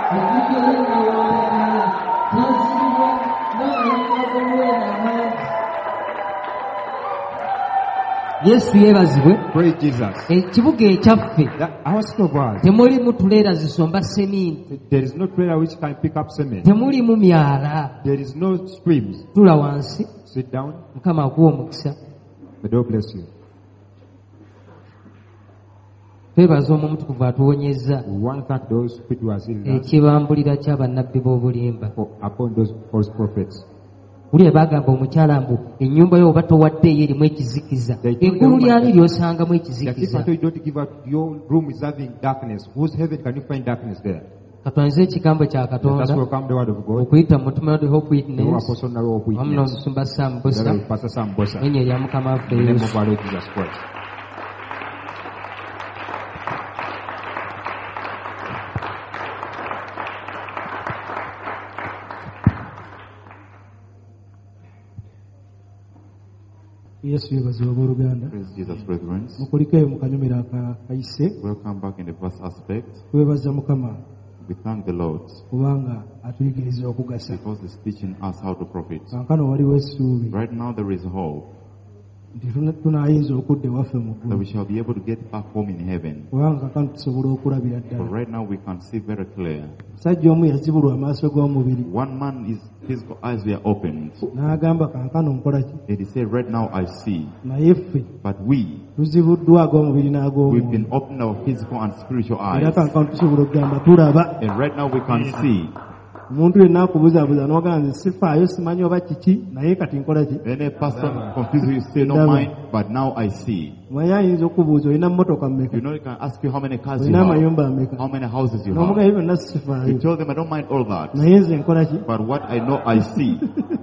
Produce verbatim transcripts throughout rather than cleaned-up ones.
Yesu yebazibwe. Praise Jesus. Ekibuga ekyaffe Our store temulimu tuleera zisomba seminti, there is no trailer which can pick up cement. temulimu myala. There is no streams. Tula wansi, Sit down. Mukama akuwa omukisa. The Lord bless you. Twebaza Omumutukuvu atuwonyezza We want to thank those who are healed us ekibambulira ky'abannabbi b'obulimba. for upon those false prophets. Buli bagamba omukyala mbu ennyumba yo oba towaddeeyo erimu ekizikiza, eggulu lyali lyosangamu That if ekizikiza. until you don't give up, your room is having darkness. Whose heaven can you find darkness there? Katwanze ekigambo kya Let us Katonda welcome the word of God. okuyita mu mutume wa The Hope The Witness apostle Naro of wamu witness. n'omusumba Sam The Bosa, Pastor Sam Bosa. erinnya erya Mukama waffe In the name Yesu. of our Lord Jesus Christ. Yesu yebaziwa abooluganda. Praise Jesus, brethren. Mukulike mu kanyumira akayise. Welcome back in the first aspect. Twebaza Mukama We thank the Lord kubanga atuyigiriza okugasa. because He's teaching us how to profit. Kankano waliwo essuubi Right now there is hope nti tuna- tunaayinza okudda ewaffe mu that ggulu. we shall be able to get back home in heaven. Kubanga kankano tusobola okulabira But ddala. right now we can see very clear. Musajja omu yazibulwa amaaso g'omubiri. One man, his physical eyes were opened, N'agamba kankano nkola ki? and he said, right now I see. Naye ffe But we, tuzibuddwa ag'omubiri we've n'ag'omwoyo. been opened our physical and spiritual Era eyes. kankano tusobola okugamba tulaba. And right now we can see. Omuntu yenna akubuzaabuza n'ogamba nti sifaayo simanyi oba kiki naye kati nkola ki? Any person confused you say, no mind, but now I see. Mwenye ayinza okubuuza olina mmotoka mmeka? You know, he can ask you how many cars you Olina have, amayumba ameka? how many houses you N'omugamba have. ebyo byonna You sifaayo. tell them, I don't mind all that. Naye nze nkola ki? But what I know, I see.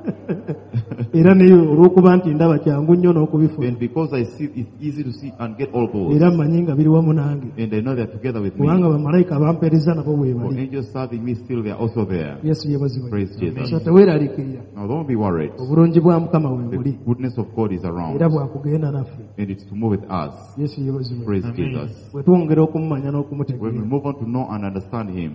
Era naye olw'okuba nti ndaba kyangu nnyo n'okubifuna. And because I see, it's easy to see and get all those. Era mmanyi nga biri wamu nange. And I know they're together with me. Kubanga bamalayika bampeereza nabo bwe For bali. angels serving me still, they're also there. Yesu yeebazibwe. Praise Jesus. So teweeraliikirira. Now don't be worried. Obulungi bwa Mukama we The buli. goodness of God is around. Era bwakugenda naffe. And it's to move with us. Yesu yeebazibwe. Praise Jesus. Bwe twongera okumumanya When we n'okumutegeera. move on to know and understand Him,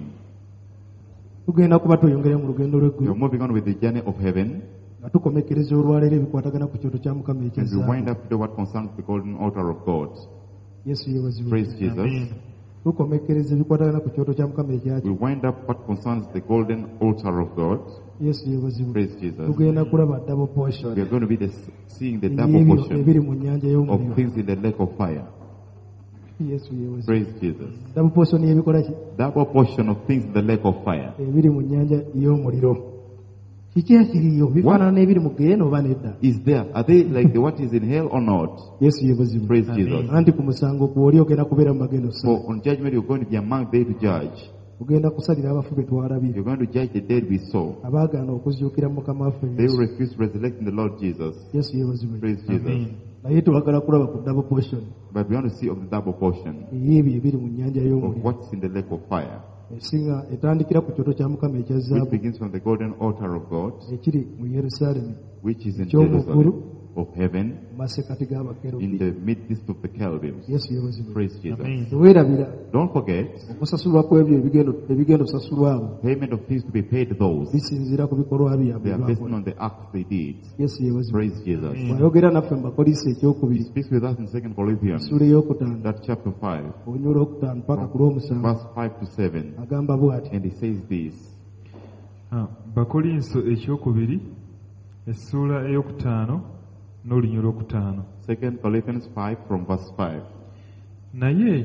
Tugenda kuba tweyongere mu lugendo we are lw'eggulu. moving on with the journey of heaven. Nga tukomekkereza olwaleero ebikwatagana ku kyoto kya Mukama And we wind ekyazaabu. up to what concerns the golden altar of God. Yesu yeebazibwe. Praise Jesus. Tukomekkereza ebikwatagana ku kyoto kya Mukama ekyaki. We wind up what concerns the golden altar of God. Yesu yeebazibwe. Praise Jesus. Tugenda kulaba double portion. We are going to be the, seeing the double Ebyo portion ebiri mu nnyanja of y'omuliro. things in the lake of fire. Yesu yeebazibwe. Praise Jesus. Double portion y'ebikola ki? Double portion of things in the lake of fire. Ebiri mu nnyanja y'omuliro. Kiki ekiriyo? Bifaanana n'ebiri mu Geena oba nedda? Is there? Are they like the what is in hell or not? Yesu yeebazibwe. Praise Jesus. Anti ku musango gw'oli ogenda kubeera mu magendo For ssatu. on judgment you're going to be among they to judge. Ogenda kusalira abafu be twalabye. You're going to judge the dead we saw. Abaagaana okuzuukira mu Mukama waffe They will Yesu. refuse to resurrect in the Lord Jesus. Yesu yeebazibwe. Praise Jesus. Naye twagala kulaba ku double portion But we want to see of the double portion ey'ebyo ebiri mu nnyanja of y'omuliro. what's in the lake of fire, Esinga etandikira ku kyoto kya Mukama which ekyazaabu begins from the golden altar of God, ekiri mu Yerusaalemi which is in Eky'omu Jerusalem ggulu. of heaven, mu masekkati in g'abakerubi. the midst of the cherubims. Yesu yeebazibwe. Praise Jesus. Teweerabira Don't forget, okusasulwa kw'ebyo ebigendo ebigenda okusasulwa abo payment of things to be paid to those. bisinziira ku bikolwa byabwe They are based bye bakola. on the acts they did. Yesu yeebazibwe. Praise Jesus. Bw'ayogera naffe mu Bakolinso He ekyokubiri speaks with us in Second Corinthians, ssuula ey'okutaano that chapter five, olunywa olwokutaano paka ku lw'omusanvu verse five to seven, agamba bw'ati. and he says this. Ah, Bakolinso ekyokubiri essuula ey'okutaano n'olunywa olwokutaano. Second Corinthians five from verse five. Naye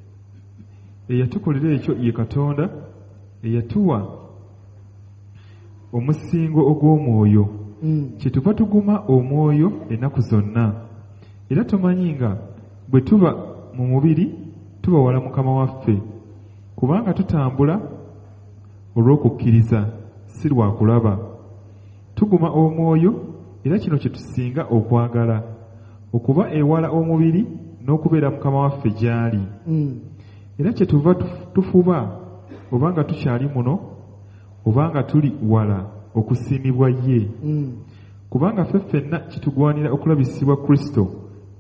eyatukolera ekyo ye Katonda eyatuwa omusingo ogw'omwoyo Mm. kyetuva tuguma omwoyo ennaku zonna era tomanyi nga bwe tuba mu mubiri tuba wala Mukama waffe kubanga tutambula olw'okukkiriza si lwa kulaba tuguma omwoyo era kino kye tusinga okwagala okuba ewala omubiri n'okubeera Mukama waffe gy'ali Mm. era kyetuva tuf- tufuba obanga tukyali muno obanga tuli wala okusiimibwa ye Mm. kubanga ffe ffenna kitugwanira okulabisibwa Kristo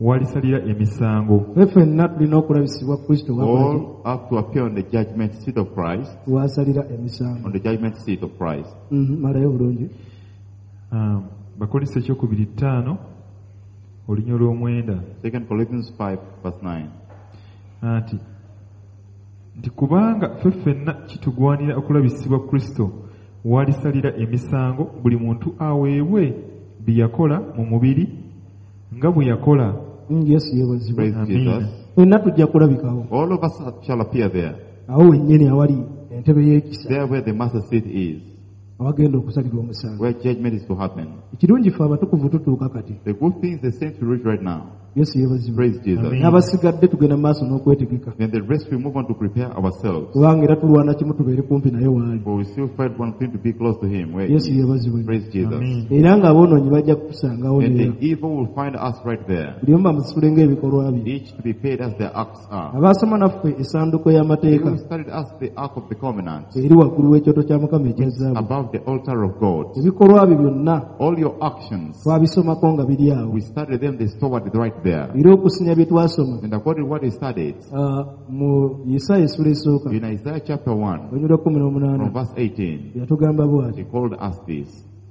walisalira emisango. ffe ffenna tulina okulabisibwa kristo wabali All have to appear on the judgment seat of Christ, wasalira emisango. on the judgment seat of Christ. Mhm, malayo bulungi. Um, bakolisa ekyokubiri ttaano olunya olw'omwenda Second Corinthians five, verse nine. nti nti kubanga ffe ffenna kitugwanira okulabisibwa kristo walisalira emisango buli muntu aweebwe bye yakola mu mubiri nga bwe yakola. Mm, yesu yeebazibwa. Praise Amen. Jesus. ffenna tujja kulabikawo All of us shall appear there, awo wennyini awali entebe y'ekisa there where the master seat is, awagenda okusalirwa omusango. where judgment is to happen. ekirungi ffe abatukuvu tutuuka kati. The good things the saints will reach right now. yesu yeebazibwa. Praise Jesus. Amen. n'abasigadde tugenda mu maaso n'okwetegeka Then the rest we move on to prepare ourselves. kubanga era tulwana kimu tubeere kumpi naye waali. For we still fight one thing to be close to Him. Where yesu he is. yeebazibwa. Praise Jesus. Amen. era ng'aboonoonyi bajja kutusangawo And neera the evil will find us right there, buli omu bamusitule ng'ebikolwa bye. each to be paid as their acts are. abaasoma naffe essanduko They y'amateeka will study as the ark of the covenant, eri waggulu w'ekyoto kya mukama ekya zaabu. above the altar of God. ebikolwa bye byonna All your actions, twabisomako nga biri awo. we studied them, they stored right there. era okusinya bye twasoma And according to what we studied, ah, mu yesaya essula esooka in Isaiah chapter one, olunywa lwa kumi from n'omunaana verse eighteen, yatugamba bw'ati. he called us this.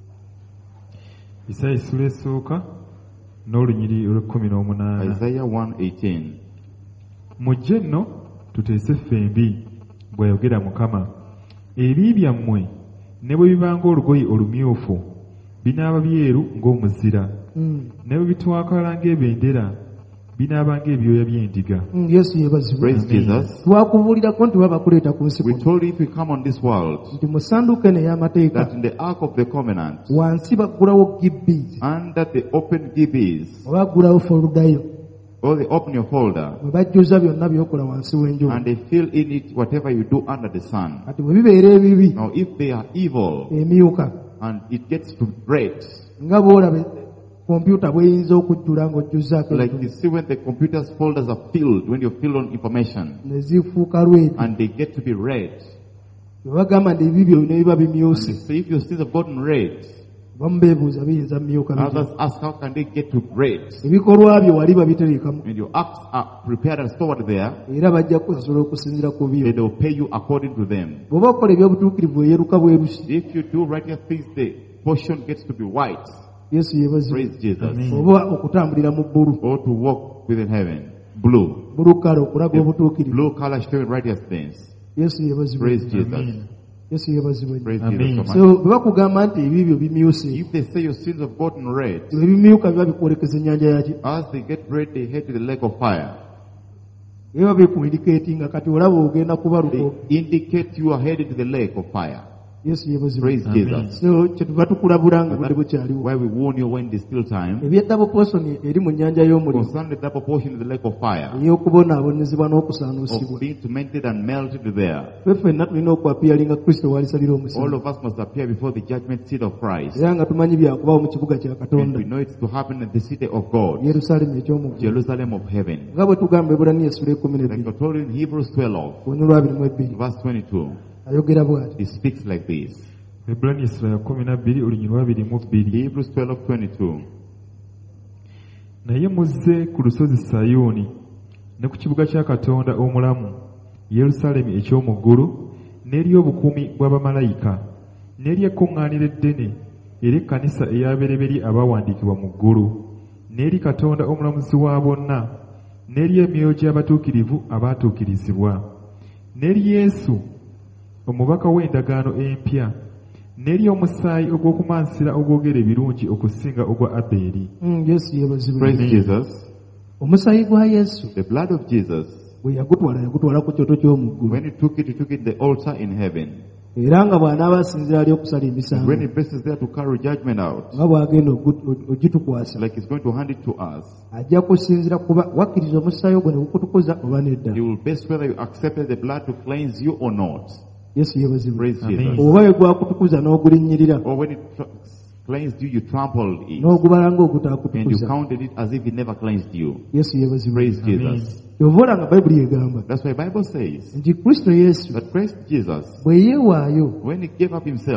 Isaya essula esooka n'olunyiri olw'ekkumi n'omunaana. Isaiah one eighteen. mujje nno tuteese ffembi bw'ayogera mukama, ebibi byammwe ne bwe bibanga olugoye olumyufu binaaba byeru ng'omuzira, Mm. ne bwe bitwakala ng'ebendera binaaba ng'ebyoya by'endiga. Mm, yesu yeebazibwa. Praise Jesus. twakubuulirako nti baba bakuleeta ku nsi We kuno told you if we come on this world, nti mu ssanduuko eno ey'amateeka that in the ark of the covenant, wansi baggulawo gibbies under the open gibbs, oba baggulawo foludayo or they open your folder, bwe bajjuza byonna byokola wansi w'enjuba. and they fill in it whatever you do under the sun. kati bwe bibeera ebibi Now if they are evil, emyuka and it gets to red, nga bw'olaba kompyuta bw'eyinza okujjula ng'ojjuzaako like ebintu, you see when the computer's folders are filled, when you fill on information, ne zifuuka lweti. and they get to be red. bwe bagamba nti ebibi byonna biba And bimyuse, they say if your sins have gotten red, bamu beebuuza biyinza mumyuka bitya. others ask how can they get to red? ebikolwa byo wali babiteekamu When your acts are prepared and stored there, era bajja kusasula okusinziira ku byo. then they will pay you according to them. bw'oba okola ebyobutuukirivu eyeruka bwerusi. If you do righteous things, the portion gets to be white. yesu yeebazibwa. Praise Jesus. oba okutambulira mu bbulu Or to walk within heaven. Blue. bbulu kale okulaga obutuukirivu. Blue color showing righteous things. yesu yeebazibwa. Praise Jesus. yesu yeebazibwa. Praise Amen. Jesus so much. so bwe bakugamba nti ebibyo bimyuse, If they say your sins have gotten red, bwe bimyuka biba bikwolekeza ennyanja yaki as they get red, they head to the lake of fire. biba bikuindikeetinga kati olaba ogenda They kubaluka. indicate you are headed to the lake of fire. yesu yeebazibwa. Praise Jesus. so kyetuva tukulabula nga And budde that's bukyaliwo. why we warn you when there's still time. ebyeddabo posoni eri mu nnyanja y'omuliro Concerning the double portion of the lake of fire, ey'okubonaabonyezebwa n'okusaanuusibwa. of being tormented and melted there. ffe ffenna tulina okwapiyalinga kristo walisalira All omusango, of us must appear before the judgment seat of Christ. era nga tumanyi byakubaawo mu kibuga kya And katonda we know it's to happen in the city of God, yerusaalemu ekyomuggulu, Jerusalem of heaven. nga bwe tugamba ebulaniya essula ekumi Like n'ebbiri I told you in Hebrews twelve, kunywa lwabiri mu ebbiri verse twenty-two, ayogera bw'ati. he speaks like this. Ebbulani essula ya kumi na bbiri olunyiri lwabiri mu bbiri. Hebrews twelve twenty-two. Naye muzze ku lusozi Sayuuni ne ku kibuga kya Katonda omulamu, Yerusaalemi eky'omu ggulu, n'eri obukuumi bw'abamalayika, n'eri ekkuŋŋaaniro eddene, era ekkanisa ey'abereberye abaawandiikibwa mu ggulu, n'eri Katonda omulamuzi wa bonna, n'eri emyoyo gy'abatuukirivu abaatuukirizibwa, n'eri Yesu omubaka w'endagaano empya, n'eri omusaayi ogw'okumansira ogwogera ebirungi okusinga ogwa Aberi. Mm, yesu yeebazibwa. Praise Jesus. omusaayi gwa yesu The blood of Jesus, bwe yagutwala yagutwala ku kyoto ky'omu ggulu, when he took it, he took it the altar in heaven. era nga bw'anaaba asinzira ali okusala And emisango, when he places there to carry judgment out, nga bw'agenda ogu- ogitukwasa, like he's going to hand it to us, ajja kusinzira kuba wakkiriza omusaayi ogwo ne gukutukuza oba nedda. he will base whether you accepted the blood to cleanse you or not. yesu yeebazibwa. Praise Amen. Jesus. oba we gwakutukuza n'ogulinnyirira Or when it tr- cleansed you, you trampled it. n'ogubala And you ng'ogutaakutukuza. counted it as if it never cleansed you. yesu yeebazibwa. Praise Jesus. kyova nga bayibuli egamba That's why Bible says nti kristo yesu that Christ Jesus, bwe yeewaayo when he gave up himself,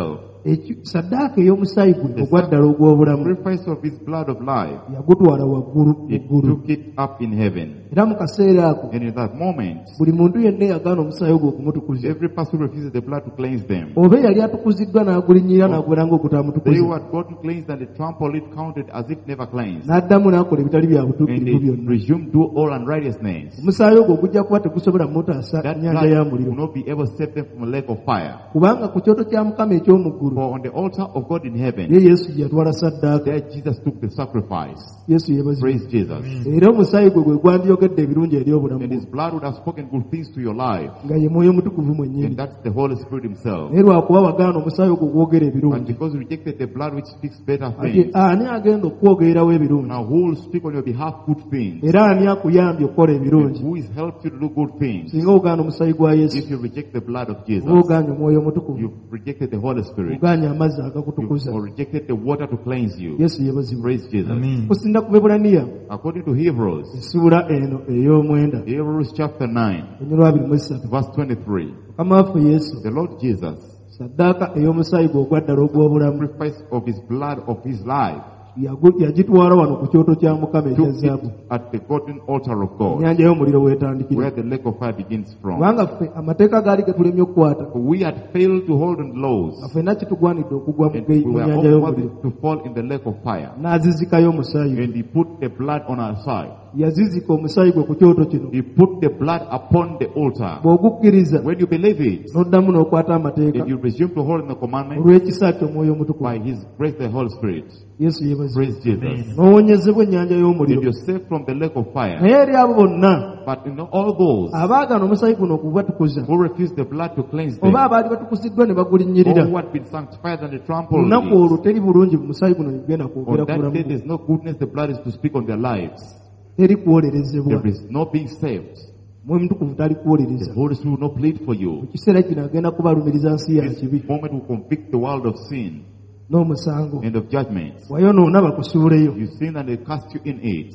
Eki- saddaaka ey'omusaayi gwe ogwa ddala ogw'obulamu sacrifice of his blood of life, yagutwala waggulu mu it ggulu. took it up in heaven. Era mu kaseera ako And in that moment, buli muntu yenna eyagaana omusaayi ogwo okumutukuza, every person who refuses the blood to cleanse them, oba yali atukuziddwa n'agulinnyirira n'agwera they ng'okutamutukuza, who had gotten cleansed and they trampled it counted as if never cleansed, n'addamu n'akola ebitali bya and butuukirivu they byonna. resumed do all unrighteousness. Omusaayi ogwo gujja kuba tegusobola mutaasa That nnyanja ya blood will muliro, not be able to save them from a lake of fire. kubanga ku kyoto kya Mukama eky'omu ggulu For on the altar of God in heaven, ye Yesu yatwala saddaaka. there Jesus took the sacrifice. Yesu yeebazibwe. Praise Jesus. Era omusaayi gwe gwe gwandiyogedde ebirungi eri obulamu And bwo, his blood would have spoken good things to your life. nga ye mwoyo mutukuvu And mwennyini. that's the Holy Spirit himself. Naye lwakuba wagaana omusaayi ogwo gwogera And ebirungi, because you rejected the blood which speaks better ati things, ani agenda okwogererawo ebirungi? now who will speak on your behalf good things? Era ani akuyambye okukola And ebirungi? who has helped you to do good things? Singa ogaana omusaayi gwa Yesu, If you reject the blood of Jesus, oba ogaanye omwoyo omutukuvu, you've rejected the Holy Spirit, ogaanye amazzi you agakutukuza. or rejected the water to cleanse you. Yesu yeebazibwe. Praise Jesus. Amen. Okusinda ku Bebulaniya According to Hebrews, essula eno ey'omwenda Hebrews chapter nine, olunyirwa abiri mu esatu, verse twenty-three, Mukama waffe Yesu the Lord Jesus, saddaaka ey'omusaayi gwe ogwa ddala ogw'obulamu sacrifice of his blood of his life, yagu- yagitwala wano ku kyoto kya Mukama ekya took zaabu, it at the golden altar of God, ennyanja y'omuliro w'etandikira. where the lake of fire begins from. Kubanga ffe amateeka gaali getulemye okukwata, For we had failed to hold on the laws, nga ffenna kitugwanidde okugwa mu and ge- we mu were nnyanja all y'omuliro. worthy to fall in the lake of fire. N'azizikayo omusaayi, And he put the blood on our side. yazizika omusaayi gwe ku kyoto kino. He put the blood upon the altar. Bw'ogukkiriza When you believe it, n'oddamu n'okwata amateeka and you resume to hold the commandment olw'ekisa ky'omwoyo by omutukuvu. his grace, the Holy Spirit. Yesu yeebazibwe. Praise Jesus. N'owonyezebwa ennyanja And y'omuliro. you're saved from the lake of fire. Naye eri abo bonna But in all those abaagaana omusaayi guno okubatukuza, who refuse the blood to cleanse them, oba abaali batukuziddwa ne or bagulinnyirira, who had been sanctified and they trampled olunaku it, olwo teri bulungi omusaayi guno gugenda kwogera on ku that bulamu day bwo. there's no goodness the blood is to speak on their lives. Teri kuwolerezebwa. There is no being saved. Mwoyo mutukuvu tali The kuwolereza. Holy Spirit will not plead for Mu you. kiseera kino agenda kubalumiriza nsi ya kibi This moment will convict the world of sin n'omusango. and of judgment. Wayonoona bakusuuleyo. You sin and they cast you in it.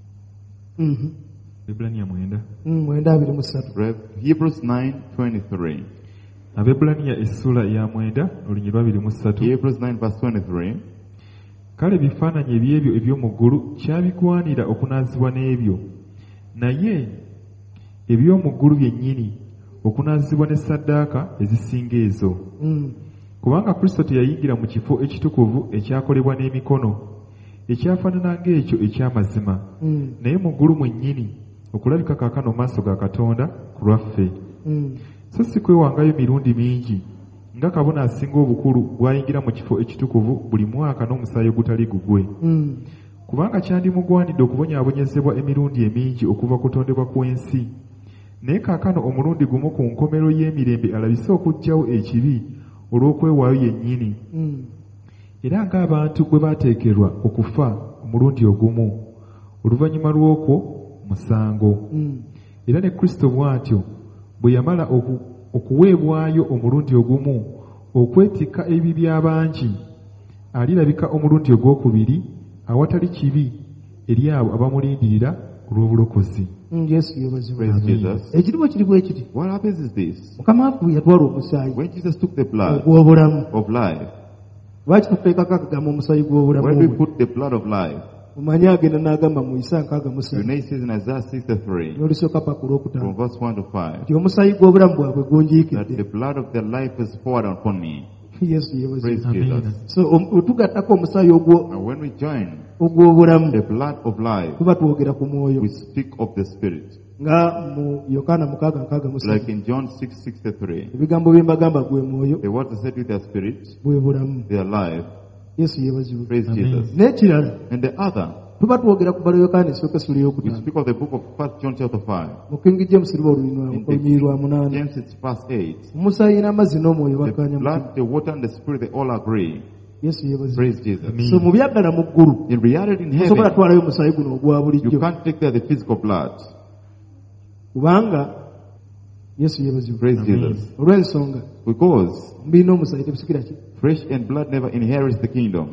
Mhm. Ebulaniya mwenda. Mm, mwenda abiri mu ssatu. Rev Hebrews nine twenty-three. Abebulaniya essula ya mwenda olunyirwa lwabiri mu ssatu. Hebrews nine verse twenty-three. Kale ebifaananyi eby'ebyo eby'omu ggulu kyabigwanira okunaazibwa n'ebyo, naye eby'omu ggulu byennyini okunaazibwa ne ssaddaaka ezisinga ezo. Mm. Kubanga Kristo teyayingira mu kifo ekitukuvu ekyakolebwa n'emikono, ekyafaanana ng'ekyo eky'amazima, Mm. naye mu ggulu mwennyini okulabika kaakano mu maaso ga Katonda ku lwaffe. Mm. So si kwewangayo mirundi mingi nga kabona asinga obukulu bw'ayingira mu kifo ekitukuvu buli mwaka n'omusaayi ogutali gugwe. Mm. Kubanga kyandimugwanidde okubonyaabonyezebwa emirundi emingi okuva kutondebwa kw'ensi. Naye kaakano omulundi gumu ku nkomerero y'emirembe alabise okuggyawo ekibi olw'okwewaayo yennyini. Mm. Era ng'abantu bwe baateekerwa okufa omulundi ogumu, oluvannyuma lw'okwo musango. Mm. Era ne Kristo bw'atyo bwe yamala oku, okuweebwayo omulundi ogumu okwetikka ebibi by'abangi, alirabika omulundi ogwokubiri awatali kibi eri abo abamulindirira olw'obulokozi. Mm. Yesu yeebazibwe. Praise Jesus. Ekiriwo kiri bwe kiti. What happens is this. Mukama waffe yatwala omusaayi When Jesus took the blood ogw'obulamu. of life, Lwaki tuteekako akagamba omusaayi gw'obulamu when we ogwo? put the blood of life, Omanyi agenda n'agamba mu Isaaya nkaaga mu you ssatu know it says in Isaiah sixty-three, n'olusooka paka from olwokutaano verse one to five, nti omusaayi gw'obulamu bwabwe that gunjiikidde. the blood of their life is poured upon me. Yesu Praise yeebazibwe. Amen. Jesus. So om- otugattako omusaayi ogwo- And when we join ogw'obulamu the blood of life, tuba twogera ku mwoyo we speak of the Spirit. nga mu Yokaana mukaaga nkaaga mu ssatu. Like in John six sixty-three, Ebigambo bye mbagamba gwe mwoyo the words are said with their spirit, bwe bulamu. they are alive. Yesu yeebazibwe. Praise Amen. Jesus. N'ekirala And the other, tuba twogera ku bbala Yokaana esooka essula we ey'okutaano. speak of the book of First John chapter five. Mu King James luba olunyirwa In olunyiriri lwa the munaana. James it's verse eight. Omusaayi n'amazzi n'omwoyo The bakkaanya mu blood, the water, and the spirit, they all agree. Yesu yeebazibwe. Praise Jesus. Amen. So mu byaggala mu ggulu In reality, in tosobola heaven, twalayo omusaayi guno ogwa you bulijjo can't take there the physical blood. kubanga Yesu yeebazibwe. Praise Amen. Jesus. Olw'ensonga Because mbiina omusaayi tebisikira ki flesh and blood never inherits the kingdom.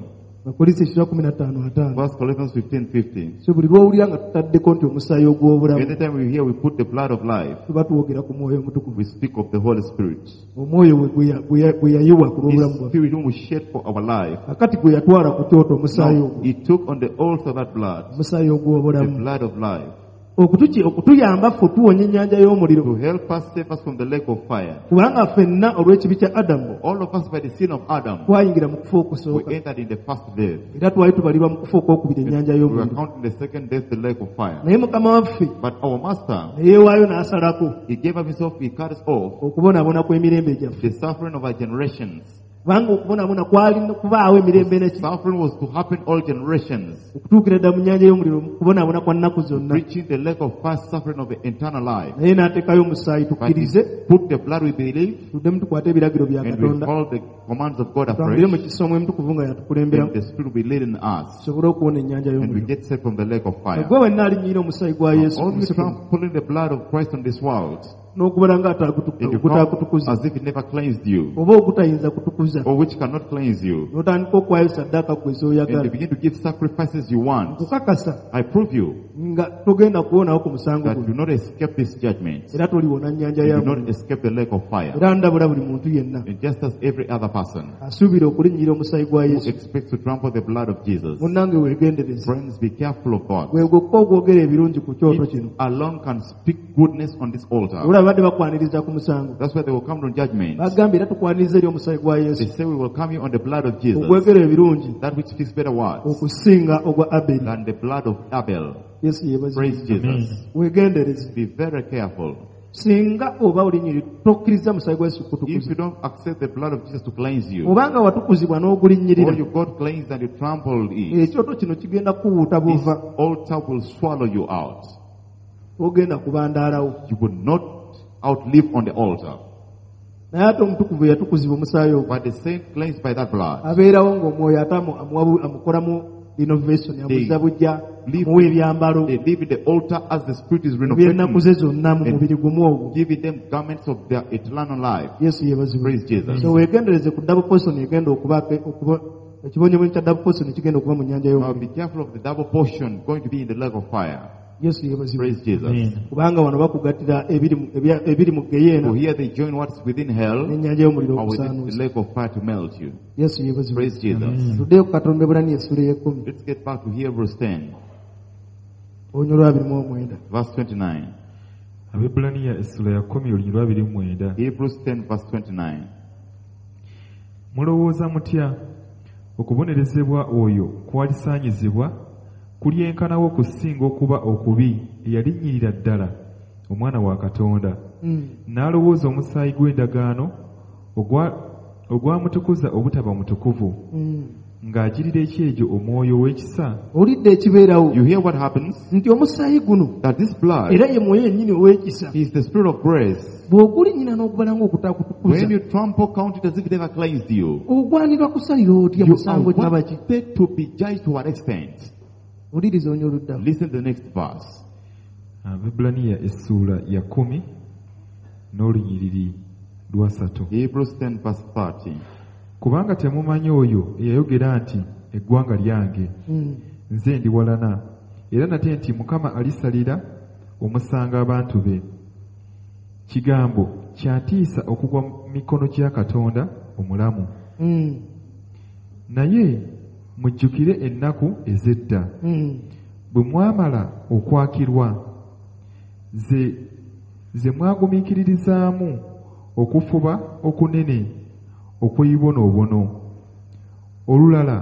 Abakolinso ekira kumi na ttaano ataano. First Corinthians fifteen fifty. So buli lw'owulira nga tutaddeko nti omusaayi ogw'obulamu Anytime we hear we put the blood of life, tuba twogera ku mwoyo omutukuvu. we speak of the Holy Spirit. Omwoyo we gwe ya- gwe ya- gwe yayiwa ku lw'obulamu His bwaffe. Spirit whom we shed for our life. Kakati gwe yatwala ku kyoto omusaayi Now, ogwo. He took on the altar that blood, Omusaayi the ogw'obulamu. blood of life, Okutuki- okutuyamba ffe tuwonya ennyanja y'omuliro. to help us save us from the lake of fire. Kubanga ffenna olw'ekibi kya Adamu All of us by the sin of Adam, twayingira mu kufa we okusooka. entered in the first death. Era twali tubalibwa mu kufa okwokubiri ennyanja We were y'omuliro. counting the second death, the lake of fire. Naye Mukama waffe But our Master, ne yeewaayo n'asalako He gave up Himself, He cut us off okubonaabona kw'emirembe gyaffe. the suffering of our generations. Kubanga okubonaabona kwali kubaawo emirembe neki Suffering was to happen all generations. okutuukira ddala mu nnyanja y'omuliro kubonaabona kwa nnaku zonna. Reaching the lake of fire, suffering of the eternal life. Naye n'ateekayo omusaayi But tukkirize He put the blood we believe, tuddemu tukwate ebiragiro bya and we Katonda follow the commands of God tutambulire mu afresh, kisomo emutukuvu nga yatukulemberamu and the Spirit will be leading us, tusobole okuwona ennyanja and we y'omuliro. get saved from the lake of fire. Gwe wenna alinnyira omusaayi gwa Yesu Only Kristo trampling the blood of Christ on this world, n'okubala nga and you come ogutaakutukuza as if it never cleansed you, oba ogutayinza kutukuza or which cannot cleanse you, n'otandika okwayo saddaaka gwe and you z'oyagala begin to give sacrifices you want. nkukakasa I prove you nga togenda kuwonawo ku musango that you guno do not escape this judgment, era toliwona nnyanja you ya do not muliro. escape the lake of fire, Era ndabula buli muntu yenna and just as every other person asuubira okulinnyira omusaayi gwa who Yesu. expects to trample the blood of Jesus. Munnange weegendereze Friends, be careful of God. gwe gwokka ogwogera ebirungi ku kyoto It kino. alone can speak goodness on this altar. Olaba badde bakwaniriza ku musango That's why they will come on judgment. bagambye era tukwaniriza eri omusaayi gwa They Yesu say we will come here on the blood of Jesus, ogwogera ebirungi that which speaks better words okusinga ogwa Aberi. than the blood of Abel. Yesu yeebazibwe. Praise Jesus. Weegendereze Be very careful. singa oba olinnyiri tokkiriza musaayi gwa Yesu If you kutukuza don't accept the blood of Jesus to cleanse you, obanga watukuzibwa or n'ogulinnyirira you got cleansed and you trampled it, ekyoto kino kigenda kuwuuta this buva altar will swallow you out. ogenda kubandaalawo. You will not outlive on the altar. Naye ate omutukuvu eyatukuzibwa omusaayi ogwo But the saint cleansed by that blood, abeerawo ng'omwoyo ate amu- amuwa- amukolamu innovation amuza bujja amuwa ebyambalo they live in the altar as the Spirit is by'ennaku ze renovating, zonna mu mubiri gumu ogwo. giving them garments of their eternal life. Yesu yeebazibwe. Praise Jesus. So weegendereze ku double portion egenda okuba okuba ekibonyeebonyo kya double portion kigenda okuba mu nnyanja Now y'omuliro. be careful of the double portion going to be in the lake of fire. Yesu yeebazibwe. Praise Jesus. Kubanga wano bakugattira ebiri mu- ebya- ebiri mu geyeena So here they join what's within hell n'ennyanja y'omuliro or within the okusaanuusa. lake of fire to melt you. Yesu yeebazibwe. Praise Jesus. Tuddeyo ku Katonda Ebulani essula ey'ekkumi Let's get back to Hebrews ten, olunyi olwabiri mu omwenda. verse twenty-nine. Abebulaniya essula ya kumi olunyiri lwabiri mu mwenda. Hebrews ten, verse twenty-nine. Mulowooza mutya okubonerezebwa oyo kwalisaanyizibwa kulyenkanawo okusinga okuba okubi eyalinnyirira ddala omwana wa Katonda Mm. n'alowooza omusaayi gw'endagaano ogwa- ogwamutukuza obutaba mutukuvu Mm. ng'agirira ekyejo omwoyo w'ekisa. Olidde ekibeerawo You hear what happens? nti omusaayi guno That this blood era ye mwoyo yennyini ow'ekisa is the Spirit of grace. bw'ogulinnyina n'okubala ng'okutaakutukuza When you trample, count it as if it never cleansed you. ogwanirwa kusalira otya You are musango nabaki. wanted to be judged to what extent? Wuliriza onyo oluddamu. Listen to the next verse. Abebulaniya essuula ya kumi n'olunyiriri lwasatu. Hebrews ten, verse thirty. Kubanga temumanyi oyo eyayogera nti eggwanga lyange Mm. nze ndi walana, era nate nti Mukama alisalira omusango abantu be. Kigambo kyatiisa okugwa mu mikono gya Katonda omulamu. Mm. Naye mujjukire ennaku ez'edda Mm. bwe mwamala okwakirwa, ze ze mwagumiikiririzaamu okufuba okunene okw'ebibonoobono. Olulala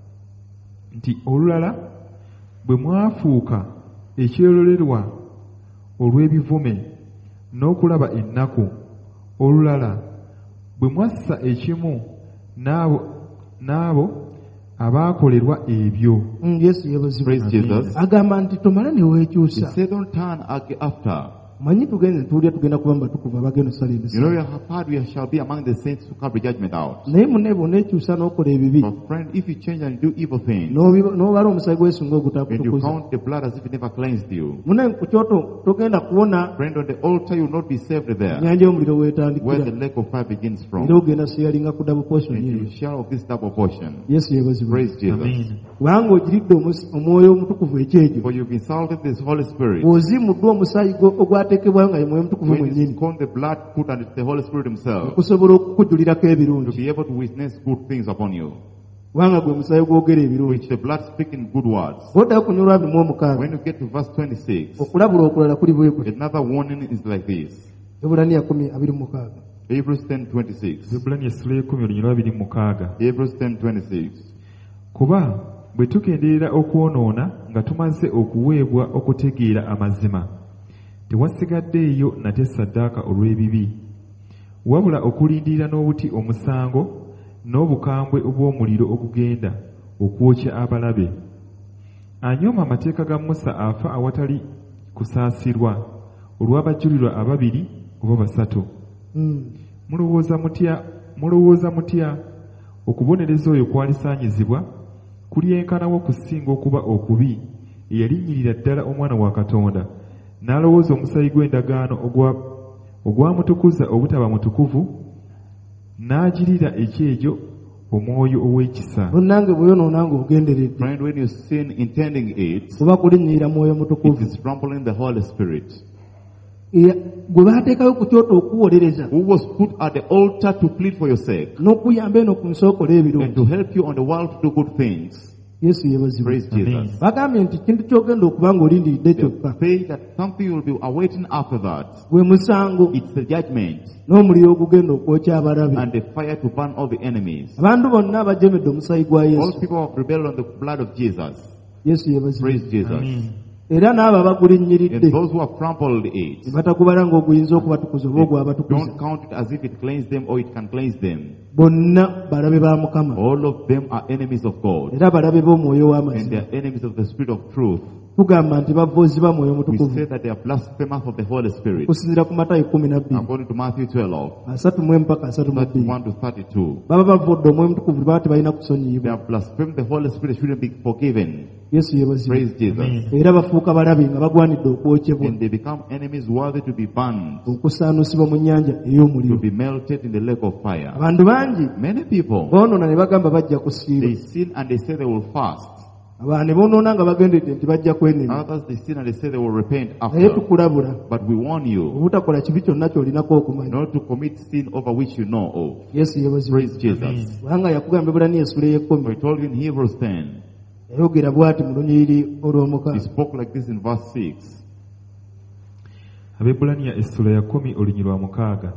nti olulala bwe mwafuuka ekyerorerwa olw'ebivume n'okulaba ennaku, olulala bwe mwassa ekimu n'abo n'abo abaakolerwa ebyo. Mm. Yesu yeebazibwe. Praise Jesus. Agamba nti tomala ne He weekyusa said, don't turn ag- after. manyi tugende tuulya tugenda kuba mbatukuvu abagenda osala You know, emisango. we have heard we shall be among the saints who carry judgment out. naye munne bw'oneekyusa n'okola ebibi But friend, if you change and do evil things, n'obi- n'obala omusaayi gw'esunga and you ogutakutukuza, count the blood as if it never cleansed you, munne ku kyoto togenda kuwona friend, on the altar you will not be saved there, ennyanja y'omuliro where the weetandikira, lake of fire begins era from. ogenda seyalinga ku double portion And eyo. you share of this double portion. yesu yeebazibwe. Praise Jesus. Amen. kubanga ogiridde omus- omwoyo omutukuvu ekyejo, For you've insulted this Holy Spirit. bw'ozimuddwa omusaayi gwo ogwateekebwayo nga ye mwoyo omutukuvu When you mwennyini, scorn the blood put under the Holy Spirit Himself, okusobola okukujulirako to ebirungi, be able to witness good things upon you, kubanga gwe musaayi gwogera ebirungi. which the blood speaking good words. bw'oddayo ku nnyolwa abiri mu omukaaga, When you get to verse twenty-six, okulabula okulala kuli bwe kuli. another warning is like this. Ebulaniya kumi abiri mu mukaaga. Hebrews ten twenty-six. Ebulani essula y'ekumi olunyirwa abiri mu mukaaga. Hebrews ten twenty-six. Kuba bwe tukendeera okwonoona nga tumaze okuweebwa okutegeera amazima, tewasigaddeeyo nate ssaddaaka olw'ebibi, wabula okulindirira n'obuti omusango n'obukambwe obw'omuliro ogugenda okwokya abalabe. Anyooma amateeka ga Musa afa awatali kusaasirwa olw'abajulirwa ababiri oba basatu. Mm. Mulowooza mutya mulowooza mutya okubonereza oyo kwalisaanyizibwa kulyenkanawo okusinga okuba okubi eyalinyirira ddala omwana wa Katonda n'alowooza omusaayi gw'endagaano ogwa ogwamutukuza obutaba mutukuvu n'agirira ekyejo omwoyo ow'ekisa. Munnange bw'oyonoona ng'ogenderedde, Friend, when you sin intending it, kuba kulinnyirira mwoyo it mutukuvu. is trampling the Holy Spirit, Era gwe baateekayo ku kyoto okuwolereza who was put at the altar to plead for your sake n'okuyamba eno ku nsi okola and ebirungi. to help you on the world to do good things. Yesu yeebazibwe. Praise Jesus. Bagambye nti kintu ky'ogenda okuba ng'olindiridde kyokka Say that something you will be awaiting after that. gwe musango It's the judgment n'omuliro ogugenda okwokya abalabe. and the fire to burn all the enemies. Abantu bonna abajemedde omusaayi gwa All Yesu. people have rebelled on the blood of Jesus. Yesu yeebazibwe. Praise Jesus. Amen. Era n'abo abagulinnyiridde And those who have trampled it, ne batagubala ng'oguyinza okubatukuza oba ogwabatukuza, don't count it as if it cleansed them or it can cleanse them. bonna balabe ba Mukama All of them are enemies of God. era balabe b'omwoyo And w'amazima. they are enemies of the Spirit of truth. Tugamba nti bavoozi ba mwoyo We mutukuvu say that they are blasphemers of the Holy Spirit. okusinziira ku Matayo kumi na bbiri According to Matthew twelve, asatu mu emu paka asatu mu bbiri. thirty-one to thirty-two. baba bavudde omwoyo mutukuvu baba tebalina They kusonyiyibwa. have blasphemed the Holy Spirit, shouldn't be forgiven. Yesu yeebazibwe. Praise Jesus. Era bafuuka balabe nga bagwanidde okwokyebwa, And they become enemies worthy to be burned, okusaanusibwa mu nnyanja to ey'omuliro. be melted in the lake of fire. Abantu bangi Many people, boonoona ne bagamba bajja kusiiba. they sin and they say they will fast. Abantu ne boonoona nga bagendedde nti bajja kwenenya. Others, they sin and they say they will repent Naye after. tukulabula But we warn you obutakola kibi kyonna ky'olinako okumanya. not to commit sin over which you know of. Yesu yeebazibwe. Praise Jesus. Kubanga yakugamba Ebulaniya essula ey'ekkumi For he told you in Hebrews ten, yayogera bw'ati mu lunyiriri he olw'omukaaga. spoke like this in verse six. Abebulaniya essula ya kumi olunyi lwa mukaaga.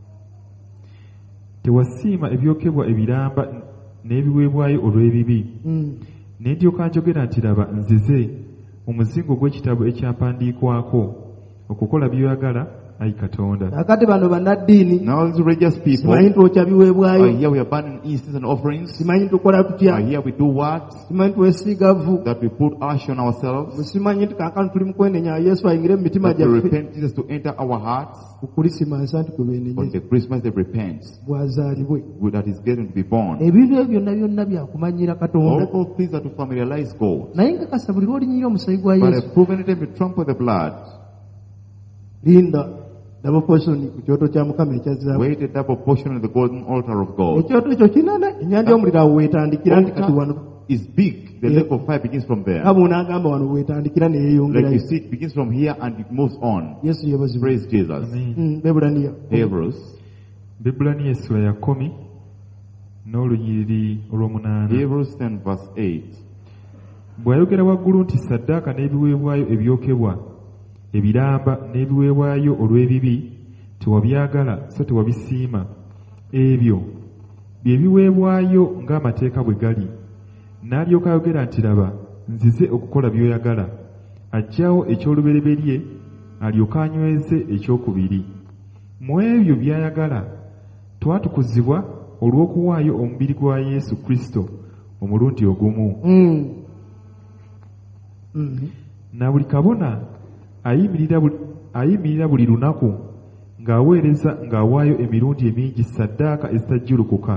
Tewasiima ebyokebwa ebiramba n'ebiweebwayo olw'ebibi. Mm. Ne ndyoka njogera nti laba nzize omuzingo gw'ekitabo ekyampandiikwako okukola by'oyagala, ayi Katonda. Kakati bano bannaddiini Now these religious people simanyi twokya are biweebwayo, here, we are burning incense and offerings. simanyi tukola tutya, Are here, we do what? simanyi twesiiga vvu, That we put ash on ourselves. simanyi nti kaakano tuli mu kwenenya Yesu ayingire mu mitima That we gyaffe. repent Jesus to enter our hearts. Ku Kulisimasi nti kwe On beenenye the Christmas they repent. bw'azaalibwe. That is getting to be born. Ebintu ebyo byonna byonna byakumanyira Katonda. All those things are to familiarize God. Naye nkakasa buli lw'olinyira omusaayi gwa But Yesu, I've proven it if you trample the blood, linda double portion ku kyoto kya Mukama ekyazaabu. wait a double portion on the golden altar of God. Ekyoto ekyo kinene, ennyanja y'omuliro awo weetandikira nti kati wano. Altar is big. The lake of fire begins from there. Nga bw'onaagamba wano weetandikira ne Like you yeeyongerayo. see, it begins from here and it moves on. Yesu yeebazibwe. Praise Jesus. Amen. Mm, Ebulaniya. Hebrews. Bebulaniya essula ya kumi n'olunyiriri olw'omunaana. Hebrews ten verse eight. Bw'ayogera waggulu nti ssaddaaka n'ebiweebwayo ebyokebwa ebiramba n'ebiweebwayo olw'ebibi tewabyagala so tewabisiima. Ebyo bye biweebwayo ng'amateeka bwe gali. N'alyoka ayogera nti laba nzize okukola by'oyagala. Aggyawo eky'olubereberye alyoke anyweze ekyokubiri. Mu ebyo by'ayagala twatukuzibwa olw'okuwaayo omubiri gwa Yesu Kristo omulundi ogumu. Mm. Mm. Na buli kabona ayimirira buli- ayimirira buli lunaku ng'aweereza ng'awaayo emirundi emingi ssaddaaka ezitajjulukuka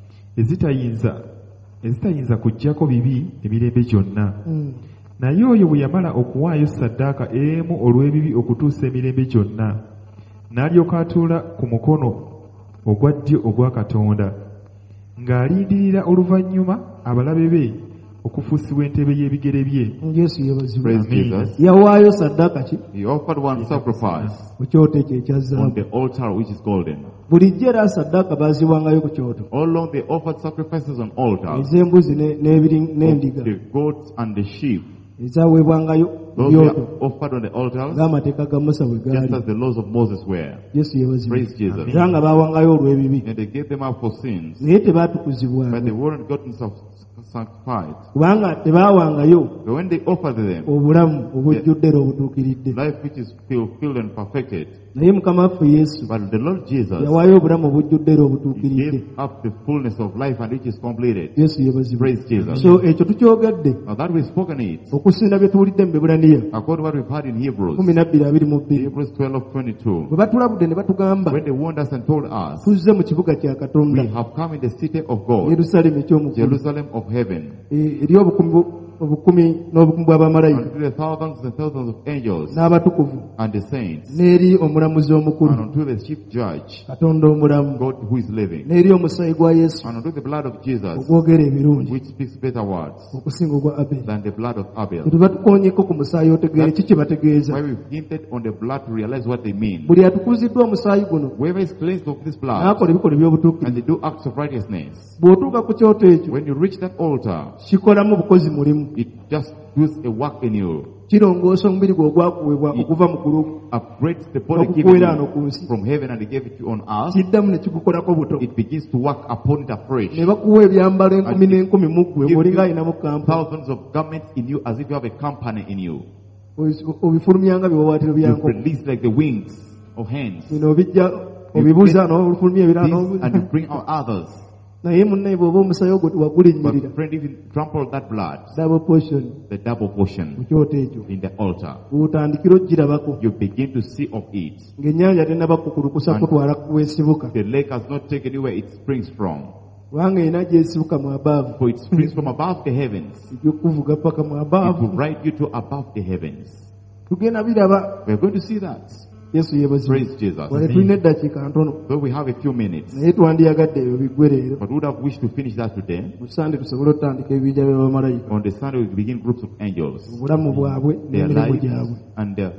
ezitayinza ezitayinza kuggyako bibi emirembe gyonna. Naye oyo bwe yamala okuwaayo ssaddaaka emu olw'ebibi okutuusa emirembe gyonna, n'alyoka atuula ku mukono ogwa ddyo ogwa Katonda, ng'alindirira oluvannyuma abalabe be okufuusibwa entebe y'ebigere bye. Yesu yeebazibwe. Praise Jesus. Yawaayo ssaddaaka ki? He offered one sacrifice Ku kyoto ekyo ekya on zaabu. the altar which is golden. Bulijjo era ssaddaaka baazibwangayo ku kyoto. All along they offered sacrifices on altars, Ez'embuzi ne- n'ebiri- n'endiga the goats and the sheep. ezaaweebwangayo ku Those were byoto offered on the altars ng'amateeka ga Musa bwe just gaali. as the laws of Moses were. Yesu yeebazibwe. Praise Jesus. Era nga baawangayo olw'ebibi. And they gave them up for sins, Naye but they tebaatukuzibwanga weren't gotten sa- sanctified. kubanga tebaawangayo But when they offered them obulamu obujjudde era obutuukiridde. life which is fulfilled and perfected, Naye Mukama waffe Yesu but the Lord Jesus yawaayo obulamu obujjudde era He obutuukiridde. gave up the fullness of life and which is completed. Yesu yeebazibwe. Praise Jesus. So ekyo tukyogedde Now that we've spoken it, okusinda bye tuwulidde mu Bebulaniya according to what we've heard in Hebrews, kumi na bbiri abiri mu bbiri Hebrews twelve twenty-two, bwe batulabudde ne batugamba when they warned us and told us, tuzze mu kibuga kya Katonda we have come in the city of God, Yerusaalemi eky'omukulu Jerusalem of heaven, e- eri obukumi bu- obukumi n'obukumi bw'abamalayika unto the thousands and thousands of angels n'abatukuvu and the saints, n'eri omulamuzi and omukulu unto the chief judge, Katonda omulamu God who is living, n'eri omusaayi gwa Yesu and unto the blood of Jesus, ogwogera ebirungi which speaks better words okusinga ogwa Aberi. than the blood of Abel. Bwe batukoonyeko ku musaayi otegeere ki kye bategeeza. Why we've hinted on the blood to realize what they mean. Buli atukuziddwa omusaayi guno Whoever is cleansed of this blood, n'akola ebikola eby'obutuukirivu, and they do acts of righteousness, bw'otuuka ku kyoto ekyo when you reach that altar, kikolamu bukozi mulimu, it just does a work in you, kirongoosa omubiri gwe ogwakuweebwa okuva mu ggulu upgrades the body given n'okukuweera wano ku you nsi, from heaven and they gave it to you on earth. kiddamu ne kigukolako buto, It begins to work upon it afresh. ne bakuwa ebyambalo enkumi n'enkumi mu ggwe Give ng'olinga you alinamu kampa, thousands of garments in you as if you have a company in you. obifulumyanga biwawaatiro You byanko, release like the wings of hands. bino obijja obibuuza n'olufulumya ebirala This, and you n'obu- bring out others. naye munnaye bw'oba omusaayi ogwo wagulinnyirira, But friend, if you trample that blood, double portion the double ku portion kyoto ekyo, in the altar, bw'otandikira ogirabako, you begin to see of it. ng'ennyanja tennaba kukulukusa kutwala kuweesibuka, The lake has not taken you where it springs from, kubanga erina gyesibuka mu abaavu, for it springs from above the heavens. egy'okuvuga paka mu It abaavu. will ride you to above the heavens. Tugenda biraba. We are going to see that. Yesu yeebazibwe. Praise Jesus. Wale tulina eddakiika ntono, Though we have a few minutes, naye twandiyagadde ebyo biggwe leero. but we would have wished to finish that today. Mu Sande tusobole otandika ebibinja by'abamalayika, On the Sunday, we begin groups of angels, obulamu bwabwe their n'emirimu lives, gyabwe. and uh,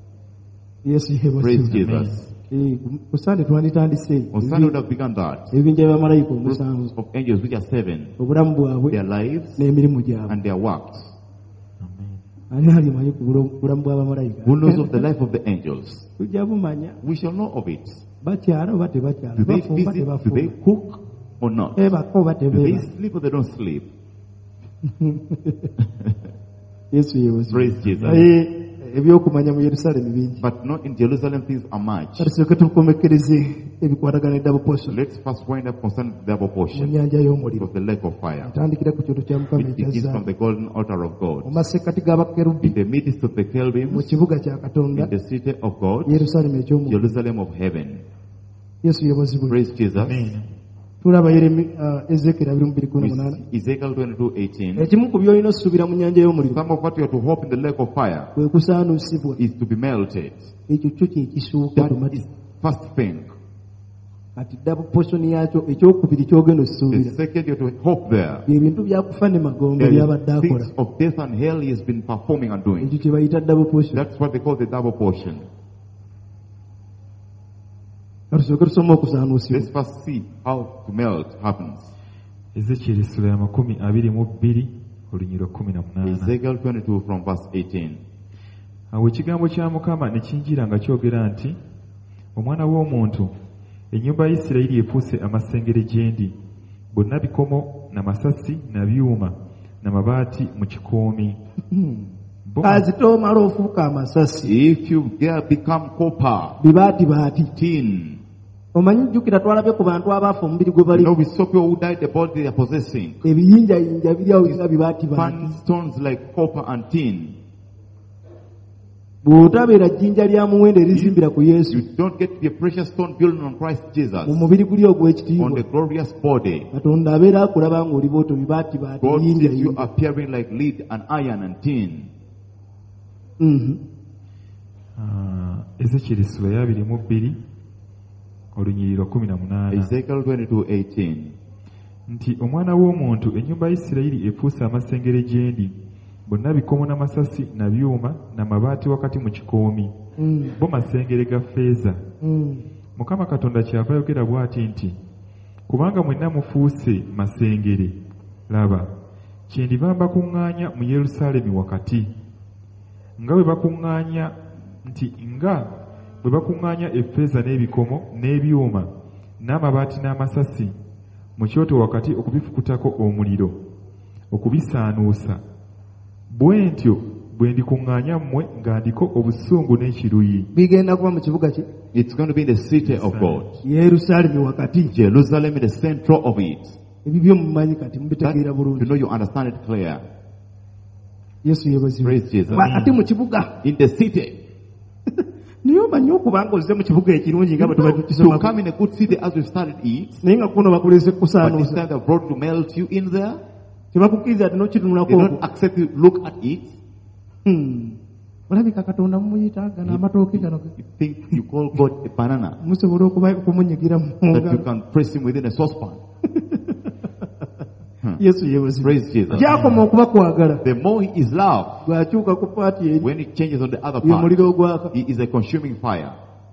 Yesu praise yeebazibwe. Jesus. Eh, Ku Sande twanditandise On Sunday, we would have begun that. ebibinja by'abamalayika Groups omusanvu, of angels, which are seven, obulamu bwabwe their lives n'emirimu gyabwe. and their works. Ani alimanyi ku bula- bulamu bw'abamalayika? Who knows of the life of the angels? Tujja bumanya. We shall know of it. Bakyala oba tebakyala, Do they bafumba visit? Do they tebafumba, cook or not? beebaka oba Do they tebeebaka. sleep or they don't sleep? Yesu yeebazibwe. Praise Jesus. Naye ebyokumanya mu Yerusaalemi bingi. But not in Jerusalem things are much. Kati tusooke tukomekkereze ebikwatagana eddouble portion Let's first wind up concerning the double mu portion nnyanja y'omuliro. of the lake of fire. Atandikira ku kyoto kya Mukama It begins from ekyazaabu, the golden altar of God. mu masekkati g'abakerubi, In the midst of the mu cherubims, kibuga kya Katonda, in the city of God, Yerusaalemi eky'omuliro. Jerusalem of heaven. Yesu yeebazibwe. Praise Jesus. Tulaba Yeremi- uh, Ezekiel abiri mu bbiri kumi We na munaana. see Ezekiel twenty-two eighteen. Ekimu ku by'olina osuubira mu nnyanja y'omuliro Some of what you are to hope in the lake of fire kwe kusaanuusibwa. is to be melted. Ekyo kyo kye kisooka That tomati. is first thing. Kati double portion yakyo ekyokubiri ky'ogenda The osuubira second you are to hope there. bye bintu byakufa ne magombe There byabadde is akola. things of death and hell he has been performing and doing. Ekyo kye bayita double portion. That's what they call the double portion. Katusooke tusome okusaanuusibwa. Let's first see how to melt happens. Ezekiel sura ya makumi abiri mu bbiri olunyiro kumi na munaana. Ezekiel twenty-two from verse eighteen. Awo ekigambo kya Mukama ne kinjira nga kyogera nti, omwana w'omuntu, ennyumba ya Isirayiri efuuse amasengere gye ndi, bonna bikomo na masasi na byuma na mabaati mu kikoomi. Bo- Kazita omala ofuuka amasasi, If you dare become copper, bibaati baati. tin, Omanyi jjukira twalabye ku bantu abaafa omubiri gwe you bali, know, we saw people who died, the body they are possessing. ebiyinjayinja biri awo nga bibaati baati. Fan stones like copper and tin. bw'otabeera jjinja lya muwendo erizimbira ku yesu You don't get to be a precious stone building on Christ Jesus, mu mubiri guli on ogw'ekitiibwa the glorious body. katonda abeera akulaba ng'oli booto bibaati baati God yinja sees you yinja. appearing like lead and iron and tin. Mhm. Ah, Ezekiel sura ya abiri mu bbiri olunyiriri lwa kumi na munaana Ezekiel twenty-two eighteen. nti omwana w'omuntu ennyumba ya Isirayiri efuuse amasengere gye ndi bonna bikomo n'amasasi na byuma n'amabaati wakati mu kikoomi Mm. bo masengere ga ffeeza. Mm. Mukama Katonda kyava ayogera bw'ati nti kubanga mwenna mufuuse masengere laba kyendiva mbakuŋŋaanya mu Yerusaalemi wakati nga bwe bakuŋŋaanya nti nga bwe bakuŋŋaanya effeeza n'ebikomo n'ebyuma n'amabaati n'amasasi mu kyoto wakati okubifukutako omuliro okubisaanuusa bwe ntyo bwe ndikuŋŋaanya mmwe nga ndiko obusungu n'ekiruyi. bigenda kuba mu kibuga ki It's going to be in the city of God. Yerusaalemi wakati Jerusalem in the center of it. ebyo byo mumanyi kati That, mubitegeera to bulungi. know you understand it clear. yesu yeebazibwe Praise Jesus. wakati mu kibuga In the city. naye omanyi okuba nga ozze mu kibuga ekirungi nga bwe tuba To tukisomako come in a good city as we've started it, naye nga kuno bakulese but this kusaanuusa time they've brought to melt you in there. tebakukkiriza ati They nokitunulako don't accept you. Look at it. olabika katonda mumuyita gano amatooke gano You think you call God a banana, musobola okuba okumunyigira mu that you ngalo. can press him within a saucepan. yesu yeebazibwe Praise Jesus. kyakoma okuba kwagala The more he is loved, bw'akyuka ku paati eri when it changes on the other ye part, muliro ogwaka he is a consuming fire.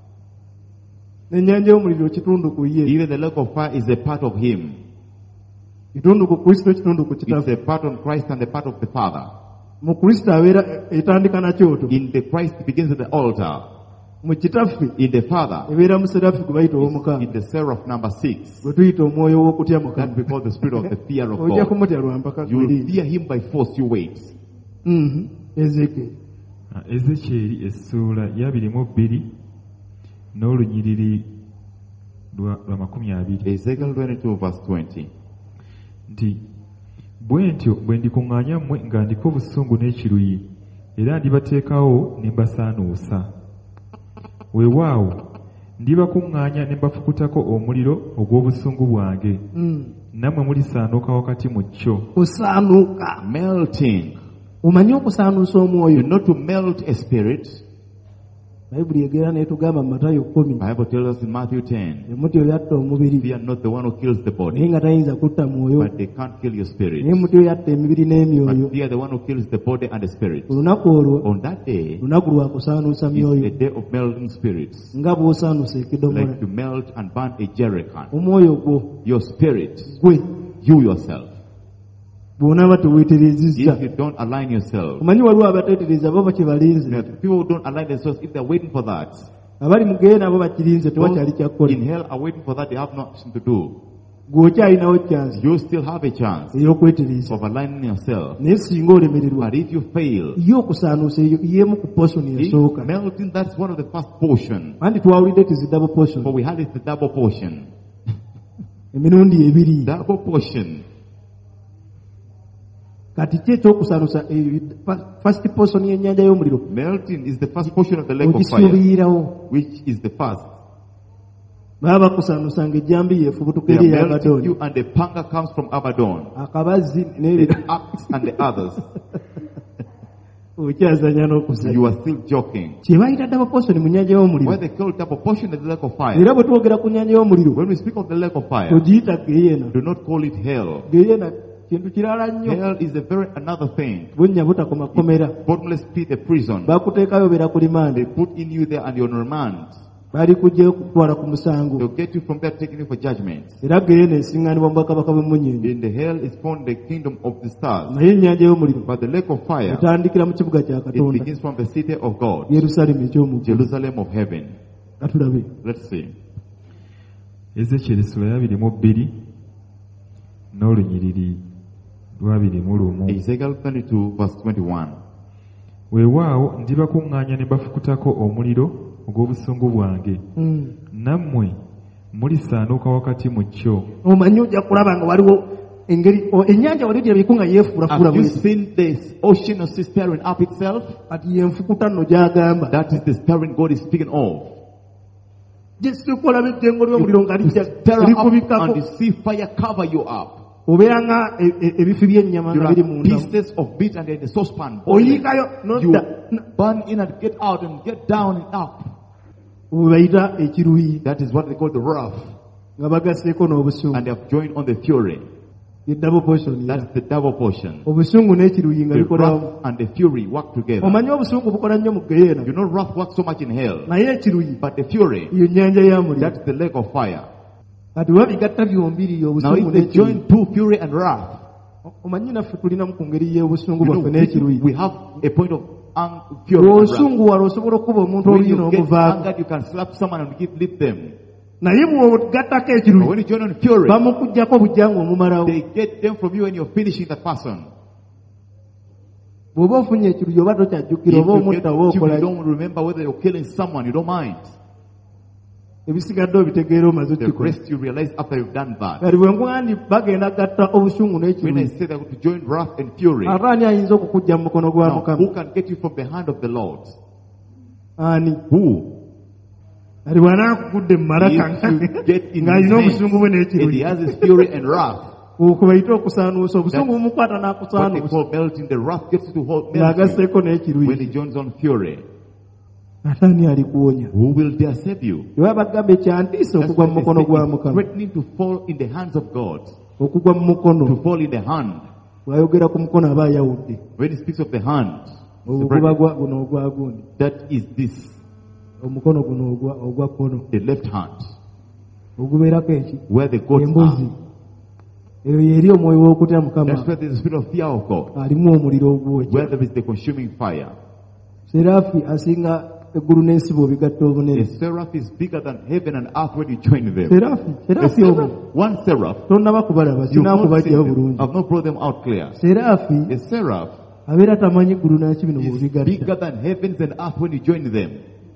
n'ennyanja y'omuliro kitundu ku ye Even the lake of fire is a part of him. kitundu ku kristo kitundu ku It's kitaffe a part on Christ and a part of the Father. mu kristo abeera etandika na kyoto In the Christ it begins at the altar. mu kitaffe In the Father, ebeera mu seraffi gwe bayita in ow'omukaaga the seraph number six, gwe tuyita omwoyo w'okutya that mukama we call the spirit of the fear of ojja God. kumutya lwampaka You will gweri fear him by force, you wait. ezekeri Ah, Ezekiel essuula ya abiri mu bbiri n'olunyiriri lwa lwa makumi abiri Ezekiel twenty-two verse twenty. nti bwe ntyo bwe ndikuŋŋaanya mmwe nga ndiko obusungu n'ekiruyi era ndibateekawo ne mbasaanuusa. Weewaawo ndibakuŋŋaanya ne mbafukutako omuliro ogw'obusungu bwange nammwe mulisaanuuka wakati mu kyo. kusaanuuka Melting. omanyi okusaanuusa omwoyo You know to melt a spirit. bayibuli egera netugamba mu matayo kumi Bible tells us in Matthew ten, emutyo yatta omubiri fear not the one who kills the naye body, nga tayinza kutta mwoyo but they can't kill your spirit. naye mutyo yatta emibiri n'emyoyo But fear the one who kills the body and the spirit. ku lunaku olwo On that day lunaku lwa kusaanuusa is myoyo a day of melting spirits, nga bw'osaanuusa ekidomola like to melt and burn a jerrycan. omwoyo gwo Your spirit, gwe you yourself. bw'onaaba teweetereezizza If you don't align yourself, omanyi waliwo abateetereza bo bakibalinze you know, people who don't align themselves, if they're waiting for that, abali mu geyo nabo bakirinze those tewakyali kyakukola in hell are waiting for that, they have nothing to do. gw'okyalinawo kyansi You still have a chance ey'okwetereeza of aligning yourself. naye singa olemererwa But if you fail, ye okusaanuusa eyo yemu ku posoni if esooka melting, that's one of the first portion. anti twawulidde tizidabo For posoni we had it the double portion. emirundi ebiri Double portion. kati ki ekyokusaanuusa eyo first posoni y'ennyanja y'omuliro Melting is the first portion of the lake of fire, ogisuubirirawo which is the first. baba bakusaanuusanga ejjambi yeefubutuka They eri are melting ey'abadooni you, and the panga comes from Abaddon. akabazzi The n'ebira axe and the others. okyazanya n'okuzanya You are still joking. kye bayita ddaba posoni mu nnyanja Why y'omuliro they call double portion of the lake of fire? era bwe twogera ku nnyanja y'omuliro When we speak of the lake of fire, togiyita geyeena do not call it hell. geyeena kintu kirala nnyo Hell is a very another thing. bunnya butakoma kkomera Bottomless pit, a prison. bakuteekayo beera ku They limande put in you there and you're on remand. bali kujjayo kutwala ku musango They'll get you from there, taking you for judgment. era geyeena esiŋŋaanibwa mu bwakabaka bw'emmunyeenye In the hell is found the kingdom of the stars. naye ennyanja y'omuliro But the lake of fire, etandikira mu kibuga kya it katonda begins from the city of God, yerusaalemi eky'omugulu Jerusalem of heaven. katulabe Let's see. Ezekiel essula ya abiri mu bbiri n'olunyiriri lwa abiri mu lumu. Ezekiel twenty-two verse twenty-one. Weewaawo ndibakuŋŋaanya ne mbafukutako omuliro ogw'obusungu bwange nammwe mulisaanuuka wakati mu kyo. omanyi ojja kulaba nga waliwo engeri o- ennyanja wali ogirabyeku nga yeefuulafuula Have you bweti seen the ocean of sea stirring up itself? kati yenfukuta nno gy'agamba That is the stirring God is speaking of. gyesikola bejjengo ly'omuliro nga lijja Stir up likubikkako and the sea fire cover you up. obeera nga e- e- ebifi by'ennyama You nga biri have munda pieces of meat and in the saucepan. boiling. oyiikayo You nodda burn in and get out and get down and up. we bayita ekiruyi That is what they call the wrath. nga bagasseeko n'obusungu And they have joined on the fury. ye double portion era. That's the double portion. obusungu n'ekiruyi nga The bikola wrath and the fury work together. omanyi obusungu bukola nnyo mu geyeena You know wrath works so much in hell. naye ekiruyi But the fury, yo nnyanja ya muliro that's the lake of fire. kati babigatta byombiri Now obusungu if they n'ekiruyi join two fury and wrath, omanyi naffe tulinamu ku ngeri y'obusungu you know, bwaffe we, n'ekiruyi we have a point of ang- fury and wrath. bw'osunguwala osobola okuba omuntu When oluyi you get n'omuvaako angered, you can slap someone and give leave them. naye bw'ogattako But ekiruyi when you join on fury, bamukuggyako bujjangu omumalawo they get them from you when you're finishing the person. bw'oba ofunye ekiruyi oba If tokyajjukira oba you get omutta oba you okola don't remember whether you're killing someone, you don't mind. ebisigadde obitegeera omaze The okukikola rest you realize after you've done that. kati bwe ngwandi bagenda gatta obusungu When I n'ekiruyi say they're going to join wrath and fury, ate ani ayinza okukugya mu mukono gwa now, mukama who can get you from the hand of the Lord? ani Who? kati bw'anaakugudde mu malaka If you get in ng'alina his obusungu bwe hands, and he n'ekiruyi has his fury and wrath, okwo bayita okusaanuusa obusungu bumukwata what they n'akusaanuusa call melting, the wrath gets you to hold melting. ng'agasseeko When n'ekiruyi he joins on fury, ate ani alikuwonya who will dare save you? oba bagamba ekyantiisa That's okugwa mu why mukono they say gwa it's mukama threatening to fall in the hands of God, okugwa mu mukono to fall in the hand. bw'ayogera ku mukono aba ayawudde When he speaks of the hand, oguba gwa- guno ogwa gundi that is this, omukono guno ogwa ogwa kkono the left hand, ogubeerako eki where the goats embuzi are. eyo yeri omwoyo w'okutya mukama That's where there's a spirit of fear of God, alimu omuliro ogwokya where there is the consuming fire. seraafi asinga eggulu n'ensi bw'obigatta The obunene seraph is bigger than heaven and earth when you join them. seraafi The seraafi omu seraph, one seraph, tonnaba kubalaba you've not seen sinaakubajjayo them. bulungi I've not brought them out clear. seraafi The seraph abeera tamanyi eggulu n'ensi bino is bw'obigatta bigger than heavens and earth when you join them.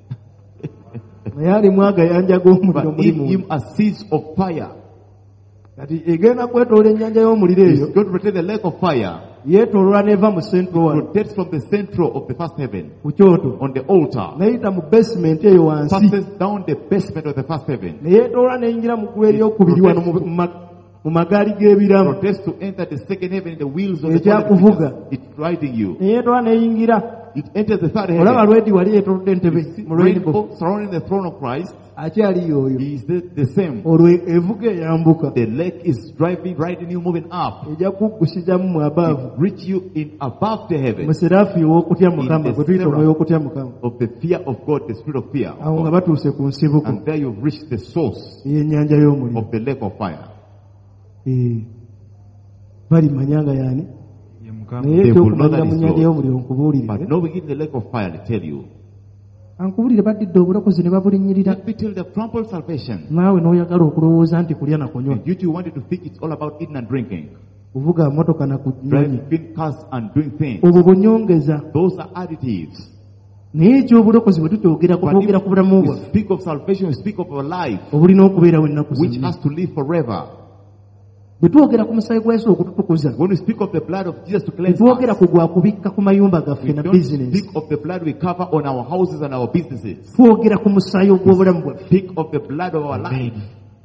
naye alimu agayanja g'omuliro But muli in mu him are seeds of fire. kati egenda kwetoola ennyanja y'omuliro eyo He's going to protect the lake of fire. yeetoolola n'eva mu centro wano Protects from the central of the first heaven. ku kyoto On the altar. neyita mu basement eyo wansi Passes down the basement of the first heaven. ne yeetoola n'eyingira mu ggulu eryokubiri wano mu- mu ma- mu magaali g'ebiramu Protects to enter the second heaven in the wheels of the ekyakuvuga body. It's riding you. ne yeetoola n'eyingira It enters the third olaba heaven. lwedi wali yeetoolodde entebe mu rainbow Rainbow surrounding the throne of Christ. akyali y'oyo He is the, the same. olwo evuga eyambuka The lake is driving, riding you, moving up. ejja kukkusizamu mu abaavu Reach you in above the heaven. museraafi ow'okutya mukama In the gwe tuyita seraph. omwoyo w'okutya mukama Of the fear of God, the spirit of fear. of awo nga God. batuuse ku nsibuko And there you've reached the source ey'ennyanja y'omuliro of the lake of fire. Eh, balimanya nga yaani ye mukama naye They will know ekyokumanyira that mu is nnyanja Lord. y'omuliro But nkubuulirire knowing in the lake of fire, I tell you. ankubuulire baddidde obulokozi ne babulinnyirira Let me tell the trampled salvation. naawe n'oyagala okulowooza nti kulya na kunywa And you two wanted to think it's all about eating and drinking. kuvuga motoka na kunyonyi Driving cars and doing things. obwo bunyongeza Those are additives. naye ekyobulokozi bwe tutwogerako But twogera ku bulamu if bwa we speak of salvation, we speak of our life, obulina okubeerawo ennaku which zonna has to live forever. bwe twogera ku musaayi gwa yesu okututukuza When we speak of the blood of Jesus to cleanse twogera us, ku gwa kubikka ku mayumba gaffe we na don't bizinesi speak of the blood we cover on our houses and our businesses. twogera ku musaayi ogw'obulamu bwaffe Speak of the blood of our life.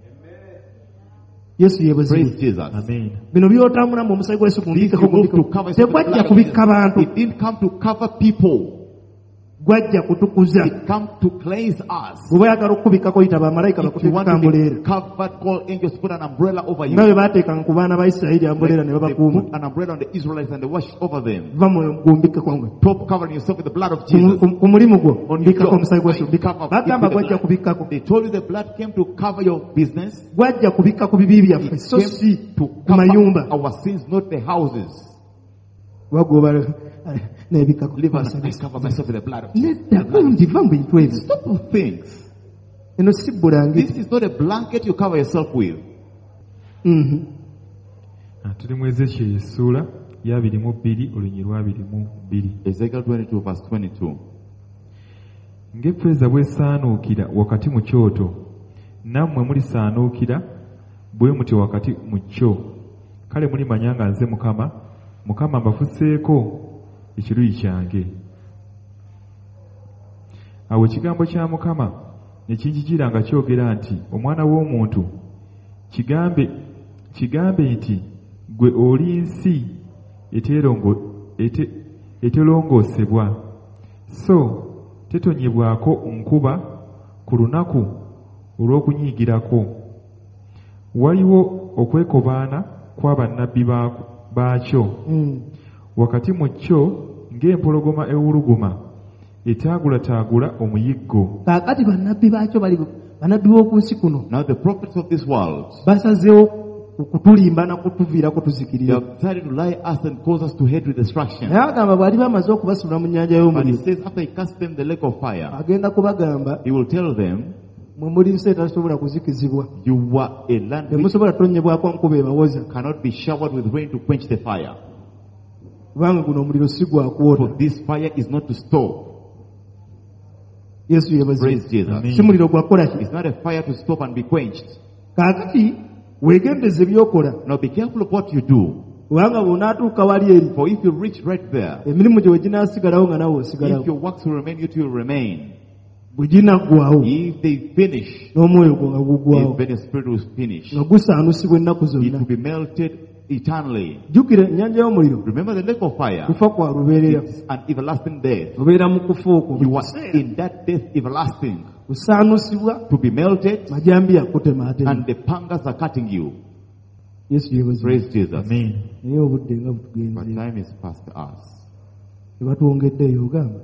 yesu yeebazibwe Praise Jesus. amen bino byotambulamu omusaayi gwa yesu This gumbikeko you move to gumbikeko cover us with the tekwajja blood of kubikka bantu Jesus. It didn't come to cover people. gwajja kutukuza It came to cleanse us. bwe bayagala okukubikkako yita bamalayika If you want bakuteeka to ambuleera be covered, call angels, put an umbrella over you. nga bwe baateekanga ku baana ba isirayiri ambuleera ne They babakuuma put an umbrella on the Israelites and they washed over them. va mu gumbikkeko ngwe Top covering yourself with the blood of Ku- Jesus. ku- ku mulimu gwo On bikkako your omusaayi gwa yesu side, bikka- cover it bagamba with the gwajja blood. kubikkako They told you the blood came to cover your business. gwajja kubikka ku bibi byaffe It so came si to ku cover mayumba our sins, not the houses. wagoba n'ebikkako Live and I cover myself with the blood of Jesus. nedda kumbi va mu bintu ebyo Stop with things. eno si bulangiti This is not a blanket you cover yourself with. Mhm. Ah, tuli mu ezekyo essuula ya abiri mu bbiri olunyiriri lwa abiri mu bbiri Ezekiel twenty-two verse twenty-two. ng'effeeza bw'esaanuukira wakati mu kyoto nammwe mulisaanuukira bwe mutyo wakati mu kyo kale mulimanya nga nze Mukama, Mukama mbafuseeko ekiruyi kyange. Awo ekigambo kya Mukama ne kinjijira nga kyogera nti, omwana w'omuntu, kigambe kigambe nti gwe oli nsi eterongo ete, eterongoosebwa, so tetonyebwako nkuba ku lunaku olw'okunyiigirako. Waliwo okwekobaana kw'abannabbi baakyo Mm. wakati mu kyo ng'empologoma ewuluguma etaagulataagula omuyiggo. Kaakati bannabbi baakyo bali bannabbi b'oku nsi kuno Now the prophets of this world, basazeewo kutulimba na kutuviirako they tuzikirira. have decided to lie us and cause us to head with destruction. Naye agamba bw'ali bamaze okubasula mu nnyanja And he y'omuliro, says after he casts them the lake of fire, agenda kubagamba, he will tell them, mwe muli nsi etasobola kuzikizibwa, you were a land which temusobola tonyebwako nkuba ebawoza, cannot be showered with rain to quench the fire. kubanga guno omuliro si gwa kwota. For this fire is not to stop. Yesu yebazibu. Praise Jesus. Si muliro gwa kukola ki? It's not a fire to stop and be quenched. Kaakati weegendeze by'okola, Now be careful of what you do. kubanga bw'onaatuuka wali eri, For if you reach right there, emirimu gye bwe ginaasigalawo nga nawe osigalawo, if your works will remain, you too will remain. bwe ginaggwawo If they finish, n'omwoyo gwo nga guggwawo, then the spirit will finish. nga gusaanusibwa ennaku It zonna. will be melted eternally. Jjukira ennyanja y'omuliro Remember the lake of fire. kufa kwa lubeerera, It's an everlasting death. obeera mu kufa okwo You mu are kiseera. in that death everlasting. Kusaanusibwa, To be melted, majambi akutemaatema. and the pangas are cutting you. Yesu yebazibu. Praise Jesus. Amen. Naye obudde nga But butugenze, time is past us. tebatwongeddeeyo ogamba.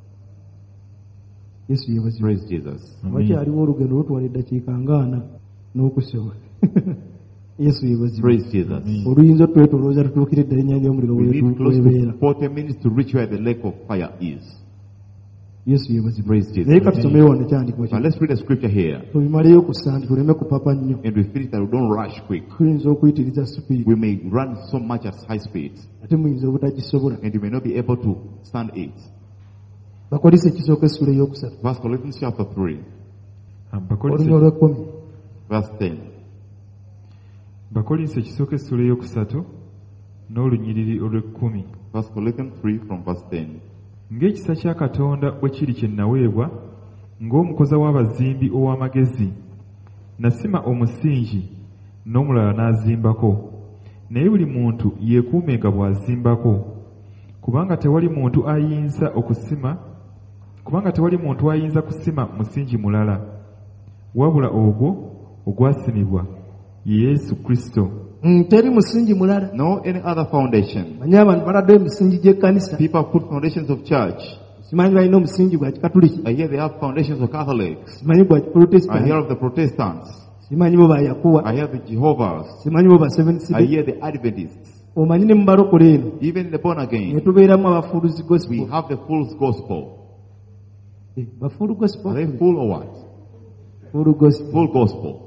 Yesu yebazibu. Praise Jesus. Wakyaliwo olugendo lutwala eddakiika ngaana n'okusoba. Yesu yebazibu. Praise Jesus. Oluyinza otwetolooza tutuukire ddala ennyanja y'omuliro We need close weebeera. to forty minutes to reach where the lake of fire is. Yesu yebazibu. Praise Jesus. Naye katusomeyo wano ekyandikwa Now kino. let's read a scripture here. Tubimaleyo ku ssandi tuleme kupapa nnyo. And we finish that we don't rush quick. Tuyinza okuyitiriza sipiidi We may run so much at high speed ate muyinza obutagisobola. and you may not be able to stand it. Bakolise ekisooka essula ey'okusatu. First Corinthians chapter three, Bakolinse Olunya olw'ekkumi. verse ten. Bakolinse ekisooka essula eyokusatu n'olunyiriri olw'ekkumi. First Corinthians three from verse ten. Ng'ekisa kya Katonda bwe kiri kye naweebwa, ng'omukoza w'abazimbi ow'amagezi, nasima omusingi n'omulala n'azimbako, naye buli muntu yeekuumenga bw'azimbako, kubanga tewali muntu ayinza okusima kubanga tewali muntu ayinza kusima musingi mulala wabula ogwo ogwasimibwa ye Yesu Kristo. Mm, teri musingi mulala. No any other foundation. Manyi abantu baladdeyo emisingi gy'ekkanisa. People put foundations of church. Simanyi balina omusingi gwa kikatuliki. I hear they have foundations of Catholics. Simanyi gwa I hear kiprotestant. of the Protestants. Simanyi bo bayakuwa. I hear the Jehovah's. Simanyi bo ba Seventh I Day. hear the Adventists. Omanyi ne mu balokole eno Even in the born ne again, tubeeramu abafuuluzi we gospel. have the fool's gospel. Eh, bafuulu Are gospel. they fool or what? Fuulu gospel. Full gospel.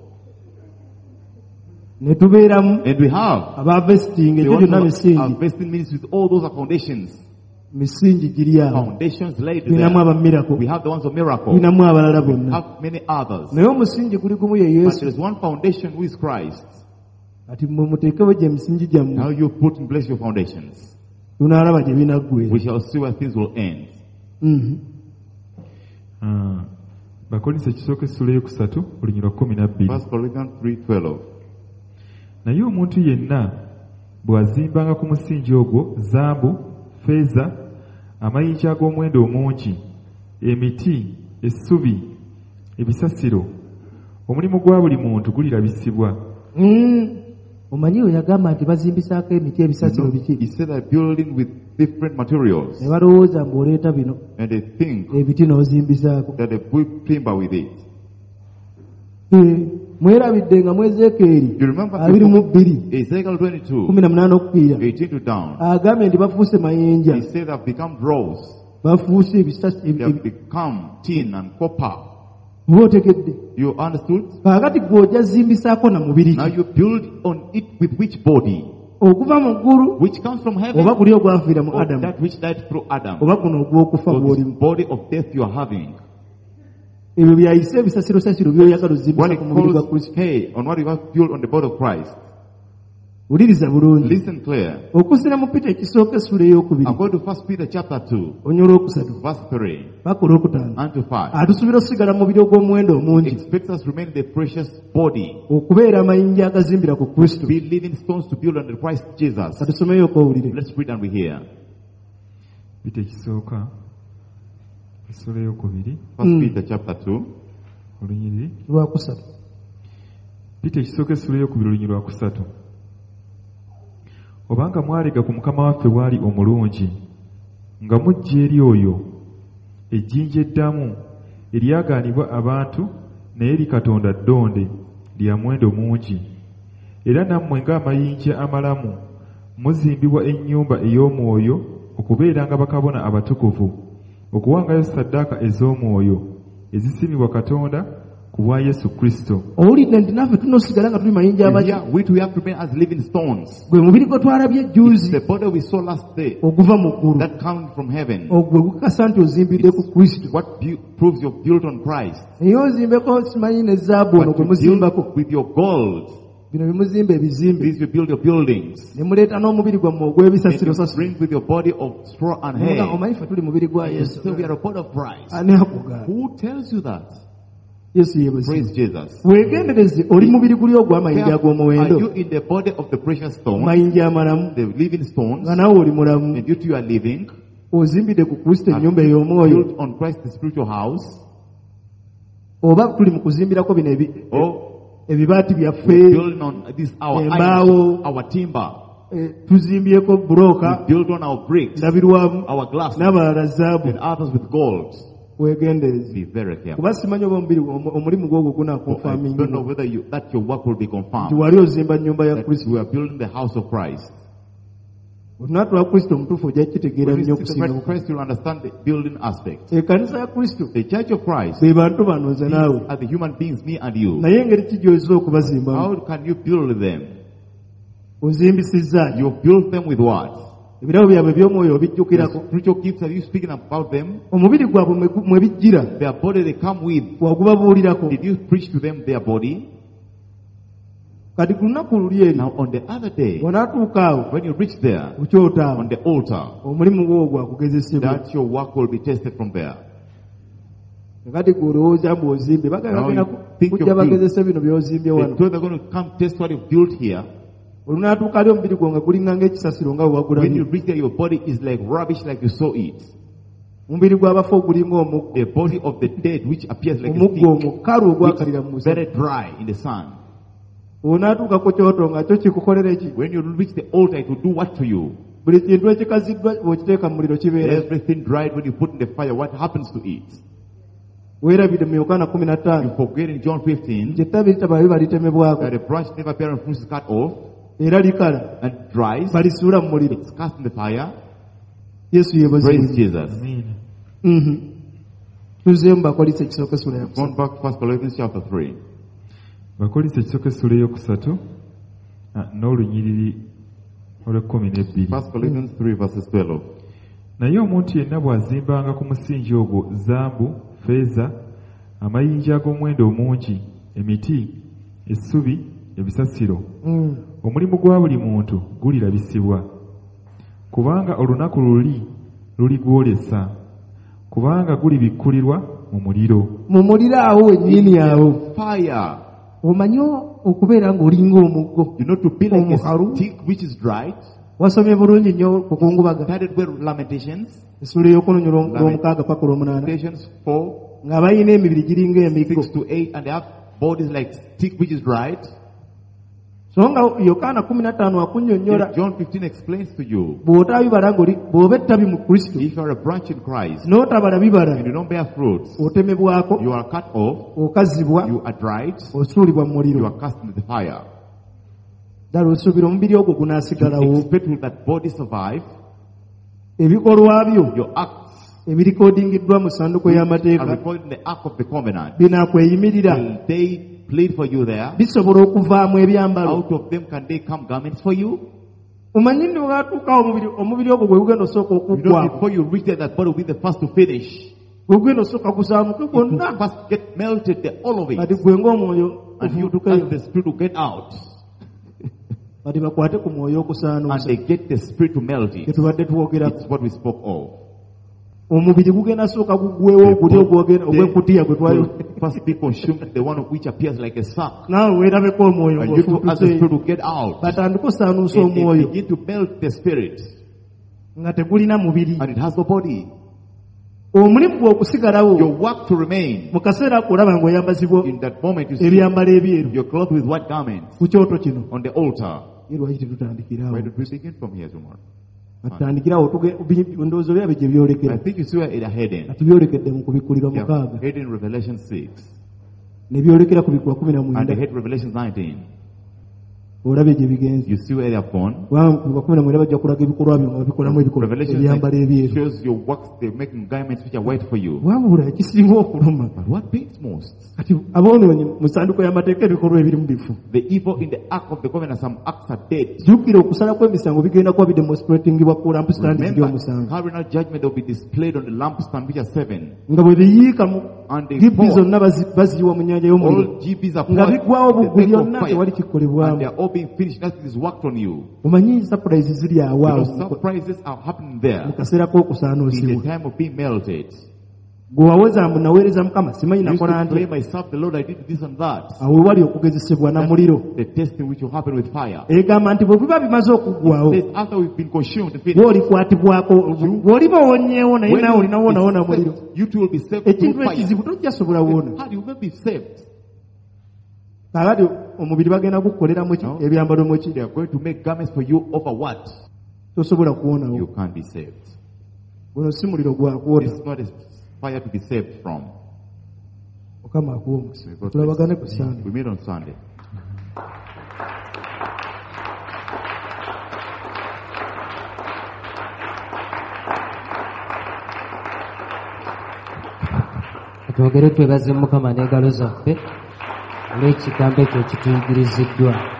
Ne tubeeramu And we have abavesitinga the egyo ones gyonna who are misingi. investing means with all those are foundations. Misingi giri awo. Foundations laid Tulinamu there. aba miracle. We have the ones of miracle. Tulinamu abalala We bonna. have many others. Naye omusingi guli gumu ye But Yesu. there is one foundation who is Christ. Kati mmwe muteekewo gye emisingi gyammwe. Now you put in place your foundations. Tunaalaba gye binaggweera. We shall see where things will end. Mhm. Ah, Bakolinse ekisooka essula eyokusatu olunyiriri lwa kkumi na bbiri. First Corinthians three twelve. Naye omuntu yenna bw'azimbanga ku musingi ogwo zaabu, ffeeza, amayinja ag'omuwendo omungi, emiti, essubi, ebisasiro, omulimu gwa buli muntu gulirabisibwa. Mm. Omanyi oyo yagamba nti bazimbisaako emiti ebisasiro No, biki. he said they're building with different materials. Ne balowooza ng'oleeta bino And they think ebiti n'ozimbisaako. that they put timber with it. Eh, mwerabidde nga mu Ezeekyeri You remember abiri mu bbiri Ezekiel twenty-two, kumi na munaana okupiira eighteen to down. agambye nti bafuuse mayinja, He said they've become dross. bafuuse ebisasi They have become tin and copper. oba otegedde. You understood? Kaakati gw'ojja zimbisaako na mubiri Now ki? you build on it with which body? Okuva mu ggulu Which comes from heaven? oba guli ogwafiira mu Or Adamu that which died through Adam? oba guno ogw'okufa Or this gw'olimu. body of death you are having? Ebyo byayise ebisasirosasiro by'oyagala What ozimbisa it ku mubiri gwa calls Kristo. hay on what you have built on the body of Christ. wuliriza bulungi Listen clear. okusira mu Peter ekisooka essula ey'okubiri According to First Peter chapter two, onya olwokusatu verse three paka olwokutaano unto five. atusuubira okusigala mu mubiri ogw'omuwendo omungi Expects us to remain in the precious body, okubeera amayinja agazimbira ku kristo be living stones to build on the Christ Jesus. katusomeyo okowulire Let's read and we hear. Peter ekisooka essula eyokubiri First Mm. Peter chapter two, olunyiriri lwakusatu Peter ekisooka essula eyokubiri olunyiriri lwakusatu. Obanga mwalega ku mukama waffe bw'ali omulungi nga mujja eri oyo ejjinja eddamu eryagaanibwa abantu naye eri Katonda ddonde lya muwendo mungi, era nammwe ng'amayinja amalamu muzimbibwa ennyumba ey'omwoyo okubeeranga bakabona abatukuvu, okuwangayo ssaddaaka ez'omwoyo ezisimibwa Katonda ku bwa Yesu Kristo. owulidde nti naffe tunosigala nga tuli mayinja and amagi here we too have to remain as living stones. gwe mubiri gwe twalabye It's ejjuuzi the body we saw last day oguva mu ggulu that comes from heaven. ogwe gukasa nti ozimbidde ku kristo What bu- proves you're built on Christ. naye ozimbeko simanyi ne zaabu ono But gwe you build muzimbako with your gold. bino bimuzimba ebizimbe These you build your buildings. ne muleeta n'omubiri gwammwe ogw'ebisasiro And you sasiro bring with your body of straw and Muga, hair. omanyi ffe tuli mubiri gwa yesu So we are a body of Christ. ani akugaana Who tells you that? yesu yebuzi Praise Jesus. weegendereze oli mubiri guli ogw'amayinja Are ag'omuwendo you in the body of the precious stone, mayinja amalamu the living stones, nga naawe oli mulamu and you two are living, ozimbidde ku kristo are ennyumba ey'omwoyo built on Christ the spiritual house, oba tuli mu kuzimbirako bino ebi- or ebibaati byaffe we're building on this our Embaawo. iron, our timber, eh, tuzimbyeko bulooka we build on our bricks, ndabirwamu our glass, n'abalala zaabu and others with gold. weegendereze Be very careful. kuba simanyi oba omubiri omu- omulimu gwogwo I don't know gunaakonfaamingi whether you, that your work will be nti confirmed. wali ozimba nnyumba ya That kristo we are building the house of Christ. olunaku lwa kristo omutuufu ojja kukitegeera When nnyo you see the okusinga right Christ, you'll understand the building aspect. ekkanisa ya kristo The church of Christ, be bantu bano nze naawe these are the human beings, me and you. naye engeri ki gy'oyinza okubazimbamu How can you build them? ozimbisizza ki You build them with what? ebirabo byabwe by'omwoyo The obijjukirako spiritual gifts, are you speaking about them? omubiri gwabwe mwe gu- mwe bijjira Their body they come with. wagubabuulirako Did you preach to them their body? kati ku lunaku luli eri Now on the other day, bw'onaatuuka awo when you reach there, kukyota awo on the altar, omulimu gwo gwakugezesebwa that your work will be tested from there. kati gw'olowooza mbu ozimbe bagenda Now bagenda you think kujja you're good. bagezese bino byozimbye They wano told they're going to come test what you've built here. olunaatuuka ali omubiri gwo nga gulinga ng'ekisasiro nga When wewagulabye you reach there, your body is like rubbish, like you saw it. omubiri gw'abafa ogulinga omuggo The body of the dead, which appears like a omuggo stick, omukalu ogwakalira mu which is musana very dry in the sun. onaatuuka ku kyoto nga kyo kikukolera eki When you reach the altar, it will do what to you? buli kintu ekikaziddwa bw'okiteeka mu muliro kibeera Everything dried when you put in the fire, what happens to it? weerabidde mu yokaana kumi na You ttaano forget in John fifteen nti ettabi litaba liba litemebwako that a branch never bearing fruit is cut off era likala and dries. balisuula mu muliro It's cast in the fire. yesu Praise yebazi Jesus. Amiina. tuzeemu mu bakolisa ekisooka essula ya Going back to First Corinthians chapter three. Bakolisa ekisooka essula eyokusatu ah, n'olunyiriri olw'ekkumi n'ebbiri. First Corinthians three verses twelve. Naye omuntu yenna bw'azimbanga ku musingi ogwo zambu, ffeeza, amayinja ag'omuwendo omungi, emiti, essubi, ebisasiro, Mm. omulimu gwa buli muntu gulirabisibwa. Kubanga olunaku luli luligwolesa, kubanga gulibikkulirwa mu muliro. mu muliro awo wennyini awo Fire. omanyi okubeera ng'olinga omuggo You know, to be like Omukalu. a stick which is dried. wasomye bulungi nnyo kukungubaga Started with Lamentations. essula ey'okunonyula olw'omukaaga paka olw'omunaana Lamentations four, nga balina emibiri giringa emiggo six to eight, and they have bodies like stick which is dried. so nga yokaana kumi na ttaano akunnyonnyola John fifteen explains to you, bw'otaabibala ng'oli bw'oba ettabi mu kristo if you are a branch in Christ n'otabala bibala and you don't bear fruits, otemebwako you are cut off, okazibwa you are dried, osuulibwa mu you muliro are cast into the fire. ddala osuubira omubiri ogwo You gunaasigalawo expect will that body survive. ebikolwa byo Your acts ebirikodingiddwa mu ssanduku are y'amateeka recorded in the Ark of the Covenant. binaakweyimiririra Will they plead for you there? bisobola okuvaamu ebyambalo Out of them can they come garments for you? omanyi nti bwatuukawo omubiri omubiri ogwo gwe gugenda osooka You know, okuggwaako before you reach there, that body will be the first to finish. gwe gugenda osooka kusaamuke It will gwonna first get melted, the, all of kati it. gwe ng'omwoyo And you, ofuutukeyo as the spirit will get out. kati bakwate ku mwoyo and okusaanuusa they get the spirit to melt it. kyetubadde twogerako. It's what we spoke of. Omubiri gugenda sooka guggwewo oguli ogw'ekutiya gwe twali The first be consumed, the one which appears like a sack. naawe weerabeko omwoyo And you too, as the ng'ofuutuseeyo. spirit will get out. batandika osaanuusa And they omwoyo begin to melt the spirit. nga tegulina mubiri. And it has no body. omulimu gwe okusigalawo Your work to remain. mu kaseera olaba ng'oyambazibwa In that moment you see ebyambalo ebyeru your cloth with white garments ku kyoto kino. on the altar. ye lwaki tetutandikirawo? Why don't we begin from here tomorrow? batandikirawo tuge- bi- ndowooza byabe gye I byolekera think you see where it are heading. kati byolekedde mu kubikkulirwa They mukaaga are heading Revelation six. ne byolekera ku bikula kumi na And mwenda. they head Revelation nineteen. olabye gye bigenze. You see where they have gone. kubanga ku bikula kumi na mwenda bajja kulaga ebikolwa byo nga babikolamu ebikolwa Revelation ebyambalo like ebyeru. shows your works, they're making garments which are white for you. wabula ekisinga okuluma But what pains most? kati aboonoonyi mu ssanduko y'amateeka ebikolwa ebiri mu bifu. The evil in the ark of the covenant, some acts are dead. jjukira okusala kw'emisango bigenda kuba bidemonstratingibwa ku lampstand Remember, gy'omusango carrying out judgment that will be displayed on the lampstand which are seven. nga bwe biyiika mu And they gibbi fall. zonna bazi- baziyiwa mu nnyanja y'omuliro All G Bs are nga poured biggwawo in the buggwi lake of byonna fire. tewali And they kikkolebwamu. are all being finished. Nothing is worked on you. omanyi surprise ziri awo awo Because surprises are happening mu there. kaseera In k'okusaanuusibwa. the time of being melted. gwe waweza mbu naweereza mukama simanyi I used nakola to pray ntya. myself, the Lord, I did this and that. awo we wali okugezesebwa na muliro. The testing which will happen with fire. egamba nti bwe biba bimaze okuggwawo This after we've been consumed, finished, bw'olikwatibwako bw'oliba owonyeewo naye when naawe you olinawoonawona be muliro. saved, you too will be saved ekintu through fire. ekizibu tojja sobola woona. How do you may be saved? kakati omubiri bagenda gukukoleramu ki No. ebyambalo mu ki They are going to make garments for you over what? tosobola kuwonawo. You can't be saved. guno si muliro gwakwota. This is not a fire to be saved from. mukama akuwa omukisa. May God tulabagane ku bless. sande. We meet on Sunday. twogere twebaze mukama n'engalo zaffe olw'ekigambo ekyo kituyigiriziddwa.